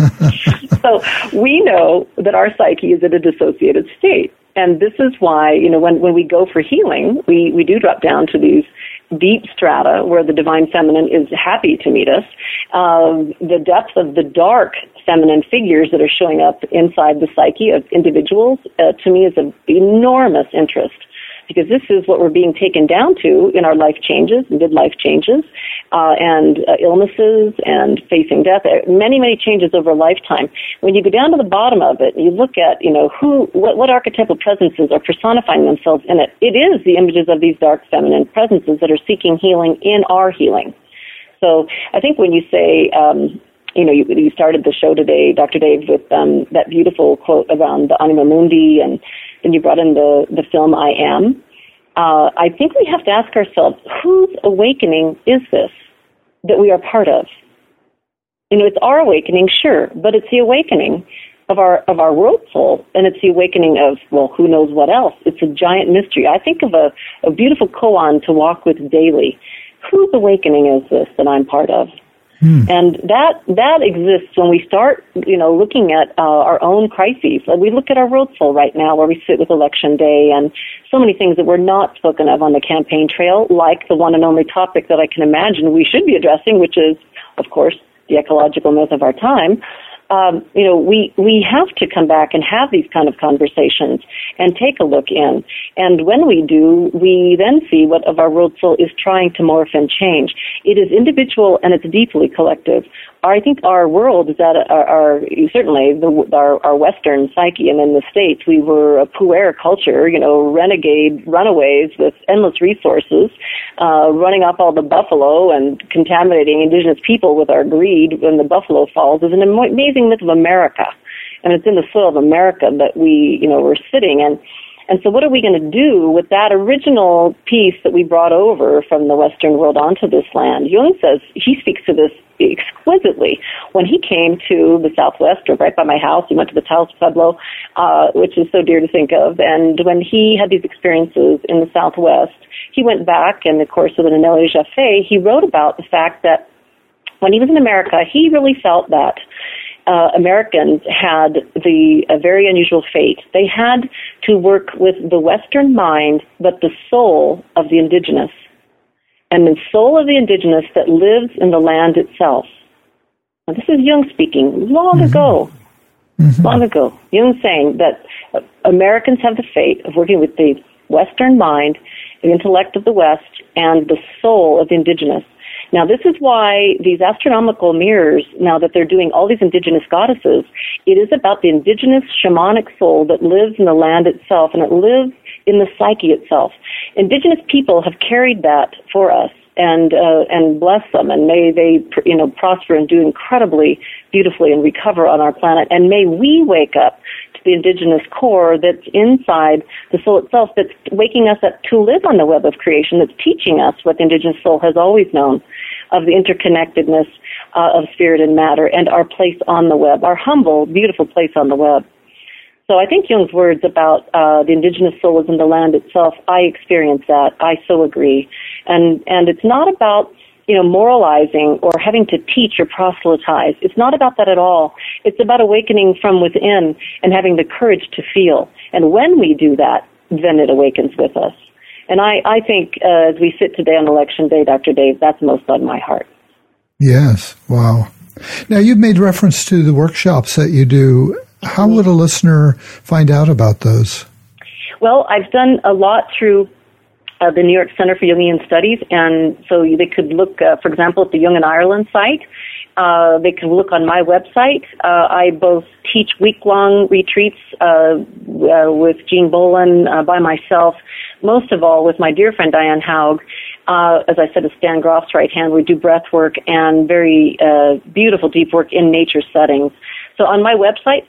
so we know that our psyche is in a dissociated state, and this is why when we go for healing, we do drop down to these deep strata where the divine feminine is happy to meet us. The depth of the dark feminine figures that are showing up inside the psyche of individuals, to me, is of enormous interest. Because this is what we're being taken down to in our life changes, midlife changes, and illnesses and facing death. Many, many changes over a lifetime. When you go down to the bottom of it, you look at, what archetypal presences are personifying themselves in it. It is the images of these dark feminine presences that are seeking healing in our healing. So I think when you say, you started the show today, Dr. Dave, with that beautiful quote around the Anima Mundi, and then you brought in the film I Am. I think we have to ask ourselves, whose awakening is this that we are part of? It's our awakening, sure, but it's the awakening of our world soul, and it's the awakening of, who knows what else. It's a giant mystery. I think of a beautiful koan to walk with daily. Whose awakening is this that I'm part of? And that exists when we start, looking at our own crises. We look at our world soul right now, where we sit with Election Day, and so many things that were not spoken of on the campaign trail, like the one and only topic that I can imagine we should be addressing, which is, of course, the ecological myth of our time. We have to come back and have these kind of conversations and take a look in. And when we do, we then see what of our world soul is trying to morph and change. It is individual and it's deeply collective. I think our world is at our Western psyche, and in the States we were a puer culture, renegade runaways with endless resources, running off all the buffalo and contaminating indigenous people with our greed when the Buffalo Falls is an amazing myth of America. And it's in the soil of America that we're sitting. And so what are we going to do with that original piece that we brought over from the Western world onto this land? Jung says, he speaks to this exquisitely. When he came to the Southwest, or right by my house, he went to the Taos Pueblo, which is so dear to think of, and when he had these experiences in the Southwest, he went back, and of course with the Naneli Jaffe, he wrote about the fact that when he was in America, he really felt that Americans had a very unusual fate. They had to work with the Western mind, but the soul of the indigenous. And the soul of the indigenous that lives in the land itself. Now, this is Jung speaking long ago. Jung saying that Americans have the fate of working with the Western mind, the intellect of the West, and the soul of the indigenous. Now, this is why these astronomical mirrors, now that they're doing all these indigenous goddesses, it is about the indigenous shamanic soul that lives in the land itself, and it lives in the psyche itself. Indigenous people have carried that for us, and bless them, and may they prosper and do incredibly beautifully and recover on our planet. And may we wake up to the indigenous core that's inside the soul itself, that's waking us up to live on the web of creation, that's teaching us what the indigenous soul has always known, of the interconnectedness of spirit and matter, and our place on the web, our humble, beautiful place on the web. So I think Jung's words about the indigenous soul is in the land itself, I experience that. I so agree. And it's not about, moralizing or having to teach or proselytize. It's not about that at all. It's about awakening from within and having the courage to feel. And when we do that, then it awakens with us. And I think as we sit today on Election Day, Dr. Dave, that's most on my heart. Yes. Wow. Now, you've made reference to the workshops that you do. How would a listener find out about those? Well, I've done a lot through the New York Center for Jungian Studies, and so they could look, for example, at the Jung in Ireland site. They can look on my website. I both teach week-long retreats with Jean Bolin, by myself, most of all with my dear friend Diane Haug. As I said, as Stan Groff's right hand, we do breath work and very beautiful deep work in nature settings. So on my website,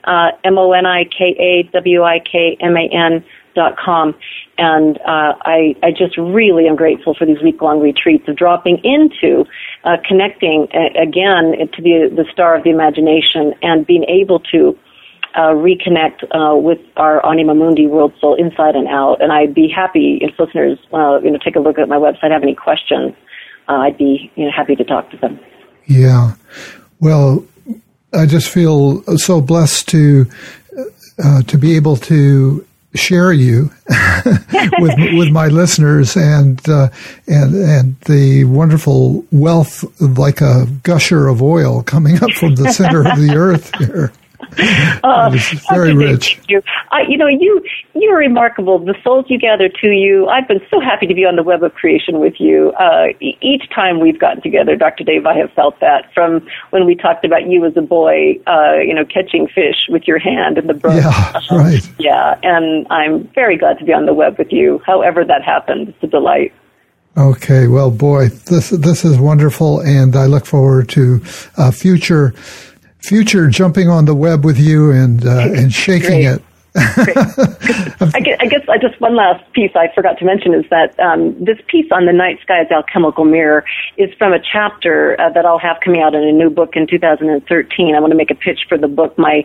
monikawikman.com, and I just really am grateful for these week-long retreats of dropping into connecting again to the star of the imagination and being able to reconnect with our Anima Mundi world soul inside and out. And I'd be happy if listeners take a look at my website, have any questions. I'd be happy to talk to them. Yeah. Well, I just feel so blessed to be able to share you with my listeners and the wonderful wealth, like a gusher of oil coming up from the center of the earth here. It's very rich. You're remarkable. The souls you gather to you. I've been so happy to be on the web of creation with you. Each time we've gotten together, Dr. Dave, I have felt that from when we talked about you as a boy, catching fish with your hand in the brook. Yeah, right. Yeah, and I'm very glad to be on the web with you. However that happened, it's a delight. Okay, well, boy, this is wonderful, and I look forward to future jumping on the web with you and shaking it. I guess just one last piece I forgot to mention is that this piece on the night sky as alchemical mirror is from a chapter that I'll have coming out in a new book in 2013. I want to make a pitch for the book. My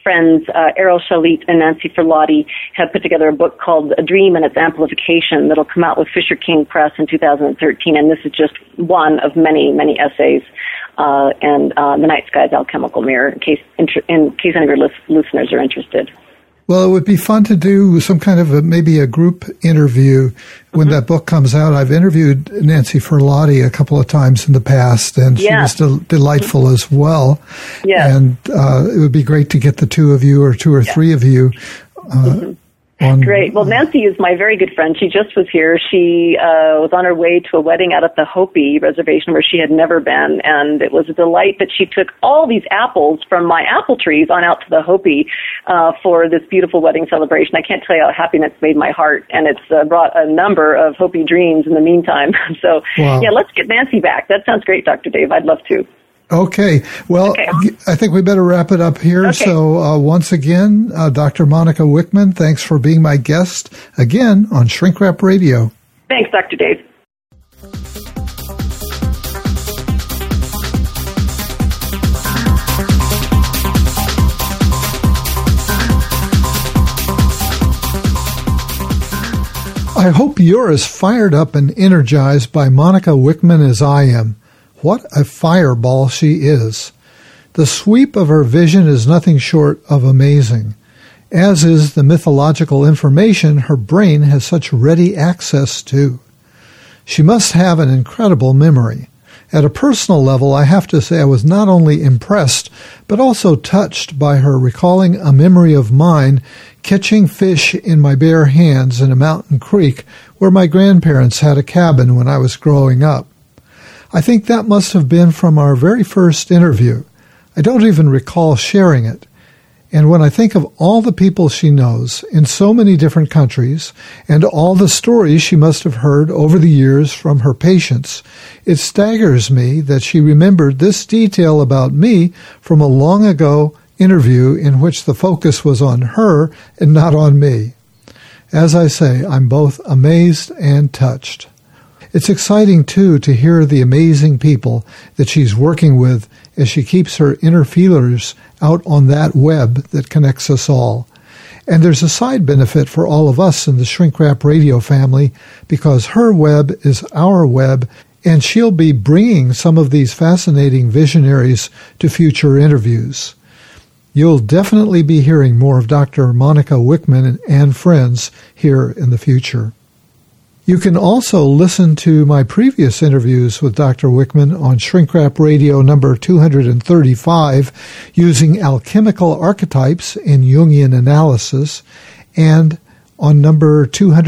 friends, Errol Shalit and Nancy Ferlotti, have put together a book called A Dream and Its Amplification that'll come out with Fisher King Press in 2013, and this is just one of many, many essays. And The Night Sky's Alchemical Mirror, in case any of your listeners are interested. Well, it would be fun to do some kind of maybe a group interview when that book comes out. I've interviewed Nancy Ferlotti a couple of times in the past, and she was delightful as well. Yeah. And it would be great to get the two of you or two or three of you Great. Well, Nancy is my very good friend. She just was here. She was on her way to a wedding out at the Hopi Reservation where she had never been, and it was a delight that she took all these apples from my apple trees on out to the Hopi for this beautiful wedding celebration. I can't tell you how happy that's made my heart, and it's brought a number of Hopi dreams in the meantime. So, yeah, let's get Nancy back. That sounds great, Dr. Dave. I'd love to. Okay. Well, I think we better wrap it up here. Okay. So once again, Dr. Monica Wichmann, thanks for being my guest again on Shrink Wrap Radio. Thanks, Dr. Dave. I hope you're as fired up and energized by Monica Wichmann as I am. What a fireball she is. The sweep of her vision is nothing short of amazing, as is the mythological information her brain has such ready access to. She must have an incredible memory. At a personal level, I have to say I was not only impressed, but also touched by her recalling a memory of mine catching fish in my bare hands in a mountain creek where my grandparents had a cabin when I was growing up. I think that must have been from our very first interview. I don't even recall sharing it. And when I think of all the people she knows in so many different countries and all the stories she must have heard over the years from her patients, it staggers me that she remembered this detail about me from a long ago interview in which the focus was on her and not on me. As I say, I'm both amazed and touched. It's exciting, too, to hear the amazing people that she's working with as she keeps her inner feelers out on that web that connects us all. And there's a side benefit for all of us in the Shrink Wrap Radio family because her web is our web, and she'll be bringing some of these fascinating visionaries to future interviews. You'll definitely be hearing more of Dr. Monica Wichmann and friends here in the future. You can also listen to my previous interviews with Dr. Wichmann on Shrink Wrap Radio number 235, using alchemical archetypes in Jungian analysis, and on number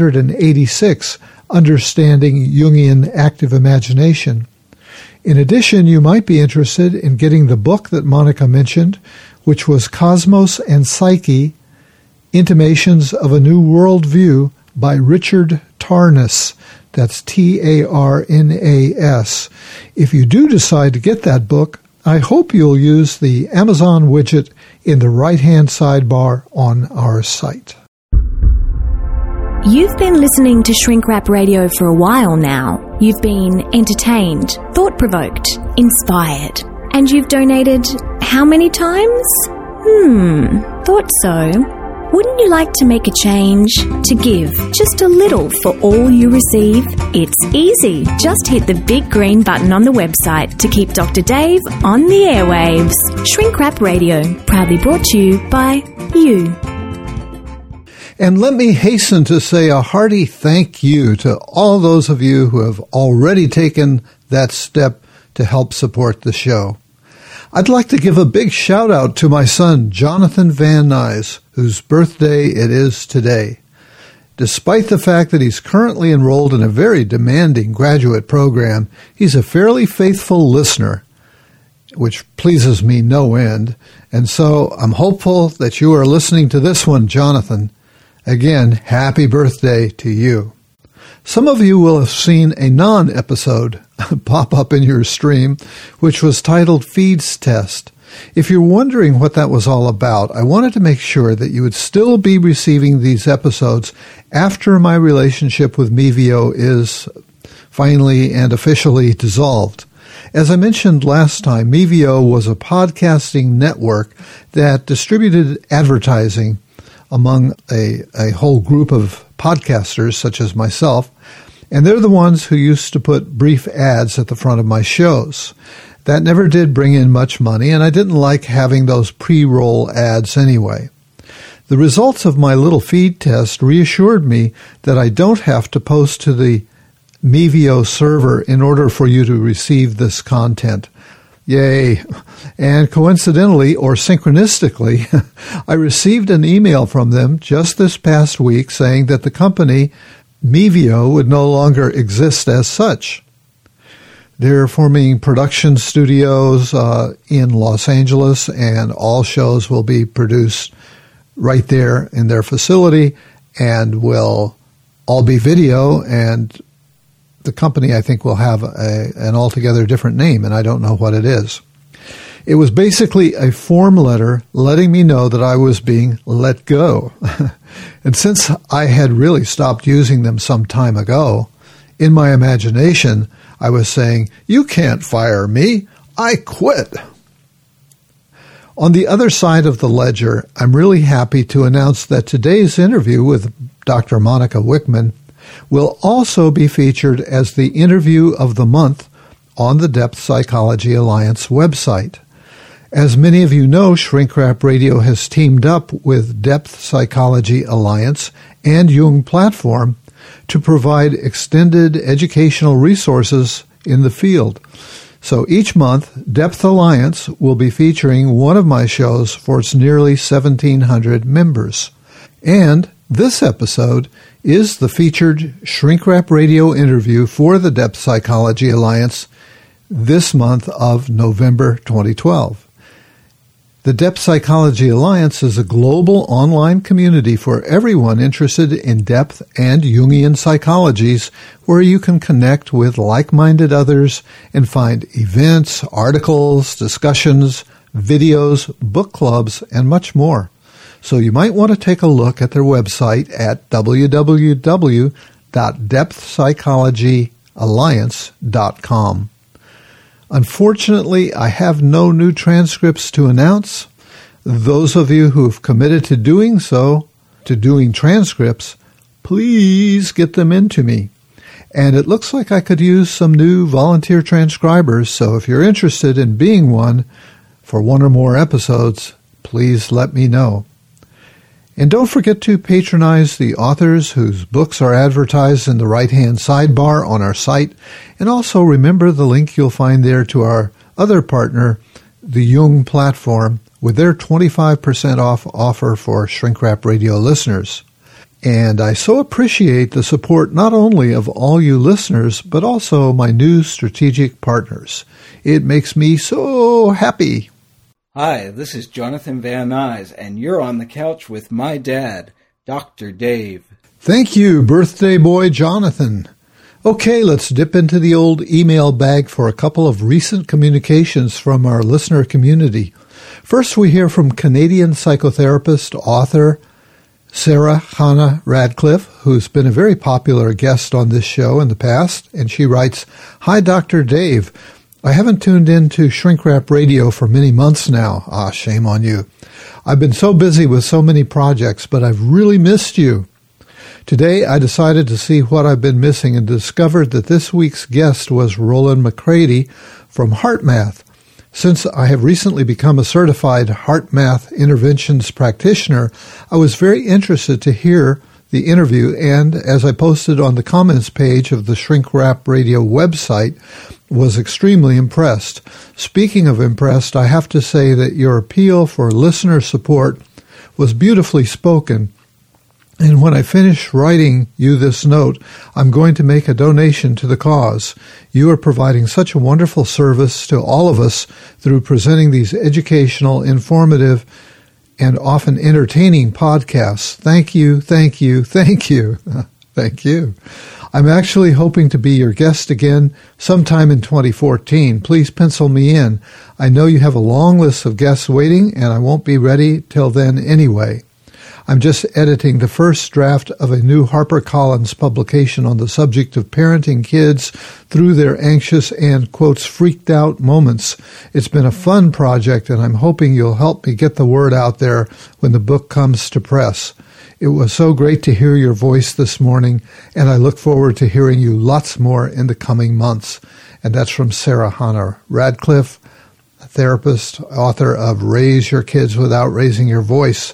286, Understanding Jungian Active Imagination. In addition, you might be interested in getting the book that Monica mentioned, which was Cosmos and Psyche, Intimations of a New World View by Richard Tarnas. That's Tarnas. If you do decide to get that book, I hope you'll use the Amazon widget in the right-hand sidebar on our site. You've been listening to Shrink Wrap Radio for a while now. You've been entertained, thought-provoked, inspired. And you've donated how many times? Thought so. Wouldn't you like to make a change? To give just a little for all you receive? It's easy. Just hit the big green button on the website to keep Dr. Dave on the airwaves. Shrink Wrap Radio, proudly brought to you by you. And let me hasten to say a hearty thank you to all those of you who have already taken that step to help support the show. I'd like to give a big shout out to my son, Jonathan Van Nuys, whose birthday it is today. Despite the fact that he's currently enrolled in a very demanding graduate program, he's a fairly faithful listener, which pleases me no end. And so I'm hopeful that you are listening to this one, Jonathan. Again, happy birthday to you. Some of you will have seen a non-episode pop up in your stream, which was titled Feeds Test. If you're wondering what that was all about, I wanted to make sure that you would still be receiving these episodes after my relationship with Mevio is finally and officially dissolved. As I mentioned last time, Mevio was a podcasting network that distributed advertising among a whole group of podcasters such as myself, and they're the ones who used to put brief ads at the front of my shows. That never did bring in much money, and I didn't like having those pre-roll ads anyway. The results of my little feed test reassured me that I don't have to post to the Mevio server in order for you to receive this content. Yay. And coincidentally or synchronistically, I received an email from them just this past week saying that the company, Mevio, would no longer exist as such. They're forming production studios in Los Angeles, and all shows will be produced right there in their facility and will all be video, and the company, I think, will have an altogether different name, and I don't know what it is. It was basically a form letter letting me know that I was being let go. And since I had really stopped using them some time ago, in my imagination, I was saying, "You can't fire me. I quit." On the other side of the ledger, I'm really happy to announce that today's interview with Dr. Monica Wichmann will also be featured as the interview of the month on the Depth Psychology Alliance website. As many of you know, Shrink Rap Radio has teamed up with Depth Psychology Alliance and Jung Platform to provide extended educational resources in the field. So each month, Depth Alliance will be featuring one of my shows for its nearly 1,700 members. And this episode is the featured Shrink Rap Radio interview for the Depth Psychology Alliance this month of November 2012. The Depth Psychology Alliance is a global online community for everyone interested in depth and Jungian psychologies, where you can connect with like-minded others and find events, articles, discussions, videos, book clubs, and much more. So you might want to take a look at their website at www.depthpsychologyyalliance.com. Unfortunately, I have no new transcripts to announce. Those of you who have committed to doing so, to doing transcripts, please get them into me. And it looks like I could use some new volunteer transcribers, so if you're interested in being one for one or more episodes, please let me know. And don't forget to patronize the authors whose books are advertised in the right-hand sidebar on our site. And also remember the link you'll find there to our other partner, the Jung Platform, with their 25% off offer for Shrink Rap Radio listeners. And I so appreciate the support not only of all you listeners, but also my new strategic partners. It makes me so happy. Hi, this is Jonathan Van Nuys, and you're on the couch with my dad, Dr. Dave. Thank you, birthday boy Jonathan. Okay, let's dip into the old email bag for a couple of recent communications from our listener community. First, we hear from Canadian psychotherapist, author Sarah Hannah Radcliffe, who's been a very popular guest on this show in the past, and she writes, "Hi, Dr. Dave. I haven't tuned in to Shrink Rap Radio for many months now. Shame on you. I've been so busy with so many projects, but I've really missed you. Today, I decided to see what I've been missing and discovered that this week's guest was Roland McCready from HeartMath. Since I have recently become a certified HeartMath interventions practitioner, I was very interested to hear the interview, and as I posted on the comments page of the Shrink Rap Radio website, was extremely impressed. Speaking of impressed, I have to say that your appeal for listener support was beautifully spoken. And when I finish writing you this note, I'm going to make a donation to the cause. You are providing such a wonderful service to all of us through presenting these educational, informative, and often entertaining podcasts. Thank you, thank you, thank you. Thank you. I'm actually hoping to be your guest again sometime in 2014. Please pencil me in. I know you have a long list of guests waiting, and I won't be ready till then anyway. I'm just editing the first draft of a new HarperCollins publication on the subject of parenting kids through their anxious and, quotes, freaked out moments. It's been a fun project, and I'm hoping you'll help me get the word out there when the book comes to press. It was so great to hear your voice this morning, and I look forward to hearing you lots more in the coming months. And that's from Sarah Hannah Radcliffe, a therapist, author of Raise Your Kids Without Raising Your Voice.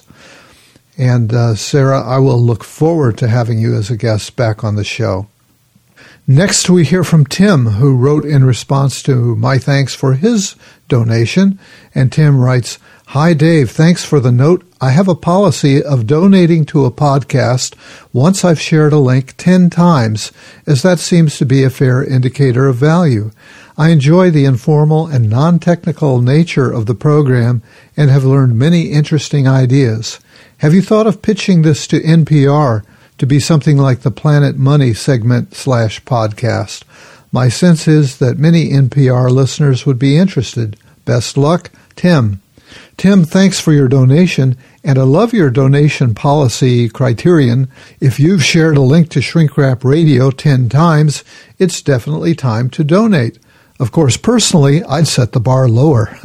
And Sarah, I will look forward to having you as a guest back on the show. Next, we hear from Tim, who wrote in response to my thanks for his donation. And Tim writes, "Hi, Dave. Thanks for the note. I have a policy of donating to a podcast once I've shared a link 10 times, as that seems to be a fair indicator of value. I enjoy the informal and non-technical nature of the program and have learned many interesting ideas. Have you thought of pitching this to NPR to be something like the Planet Money segment/podcast? My sense is that many NPR listeners would be interested. Best luck, Tim." Tim, thanks for your donation, and I love your donation policy criterion. If you've shared a link to Shrink Rap Radio 10 times, it's definitely time to donate. Of course, personally, I'd set the bar lower.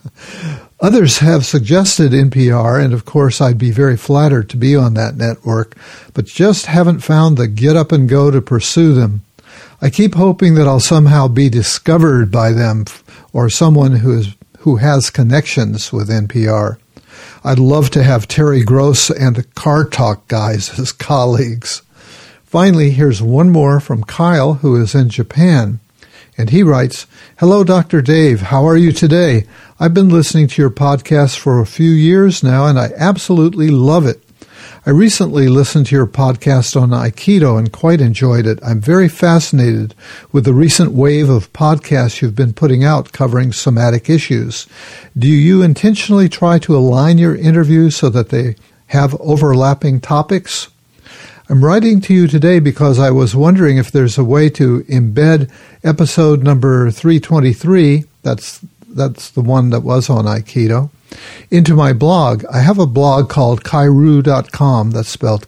Others have suggested NPR, and of course I'd be very flattered to be on that network, but just haven't found the get up and go to pursue them. I keep hoping that I'll somehow be discovered by them or someone who has connections with NPR. I'd love to have Terry Gross and the Car Talk guys as colleagues. Finally, here's one more from Kyle, who is in Japan. And he writes, "Hello, Dr. Dave. How are you today? I've been listening to your podcast for a few years now, and I absolutely love it. I recently listened to your podcast on Aikido and quite enjoyed it. I'm very fascinated with the recent wave of podcasts you've been putting out covering somatic issues. Do you intentionally try to align your interviews so that they have overlapping topics? I'm writing to you today because I was wondering if there's a way to embed episode number 323, that's the one that was on Aikido, into my blog. I have a blog called Kairu.com, that's spelled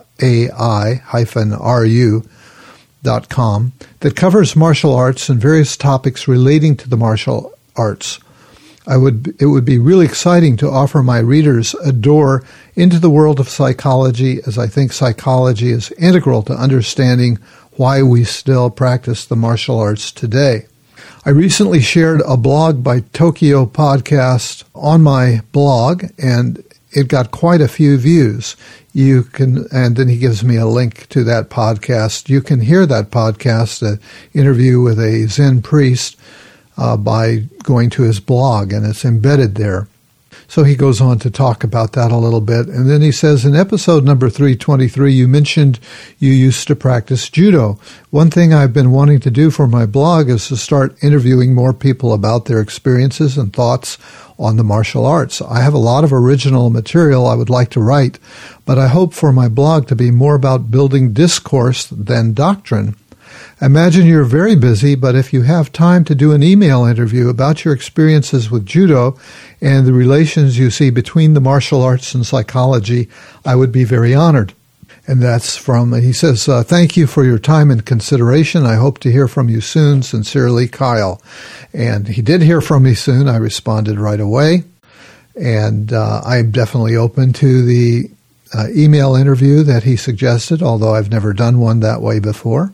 KAI-RU.com, that covers martial arts and various topics relating to the martial arts. It would be really exciting to offer my readers a door into the world of psychology, as I think psychology is integral to understanding why we still practice the martial arts today. I recently shared a blog by Tokyo Podcast on my blog, and it got quite a few views. And then he gives me a link to that podcast. You can hear that podcast, an interview with a Zen priest, by going to his blog, and it's embedded there. So he goes on to talk about that a little bit. And then he says, in episode number 323, you mentioned you used to practice judo. One thing I've been wanting to do for my blog is to start interviewing more people about their experiences and thoughts on the martial arts. I have a lot of original material I would like to write, but I hope for my blog to be more about building discourse than doctrine. I imagine you're very busy, but if you have time to do an email interview about your experiences with judo and the relations you see between the martial arts and psychology, I would be very honored. And that's he says, thank you for your time and consideration. I hope to hear from you soon. Sincerely, Kyle. And he did hear from me soon. I responded right away. And I'm definitely open to the email interview that he suggested, although I've never done one that way before.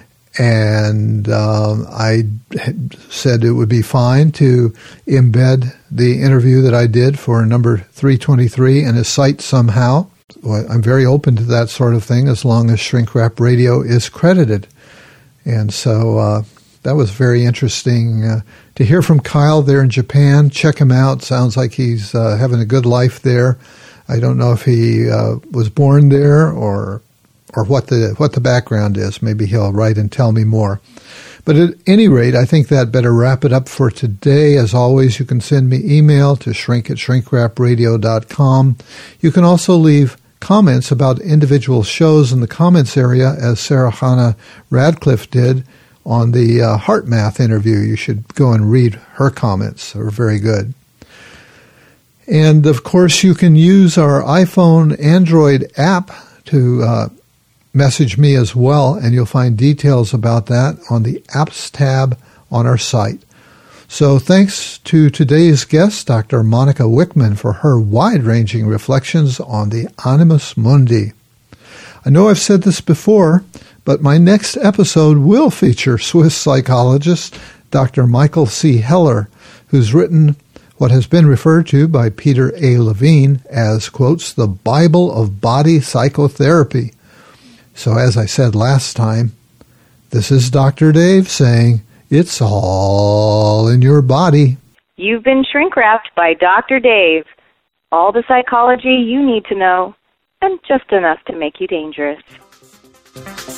And I said it would be fine to embed the interview that I did for number 323 in a site somehow. I'm very open to that sort of thing as long as Shrink Rap Radio is credited. And so that was very interesting to hear from Kyle there in Japan. Check him out. Sounds like he's having a good life there. I don't know if he was born there or what the background is. Maybe he'll write and tell me more. But at any rate, I think that better wrap it up for today. As always, you can send me email to shrink@shrinkrapradio.com. You can also leave comments about individual shows in the comments area, as Sarah Hannah Radcliffe did on the Heart Math interview. You should go and read her comments. They're very good. And, of course, you can use our iPhone Android app to message me as well, and you'll find details about that on the Apps tab on our site. So thanks to today's guest, Dr. Monica Wichmann, for her wide-ranging reflections on the Animus Mundi. I know I've said this before, but my next episode will feature Swiss psychologist Dr. Michael C. Heller, who's written what has been referred to by Peter A. Levine as, quotes, the Bible of Body Psychotherapy. So as I said last time, this is Dr. Dave saying, it's all in your body. You've been shrink-wrapped by Dr. Dave. All the psychology you need to know, and just enough to make you dangerous.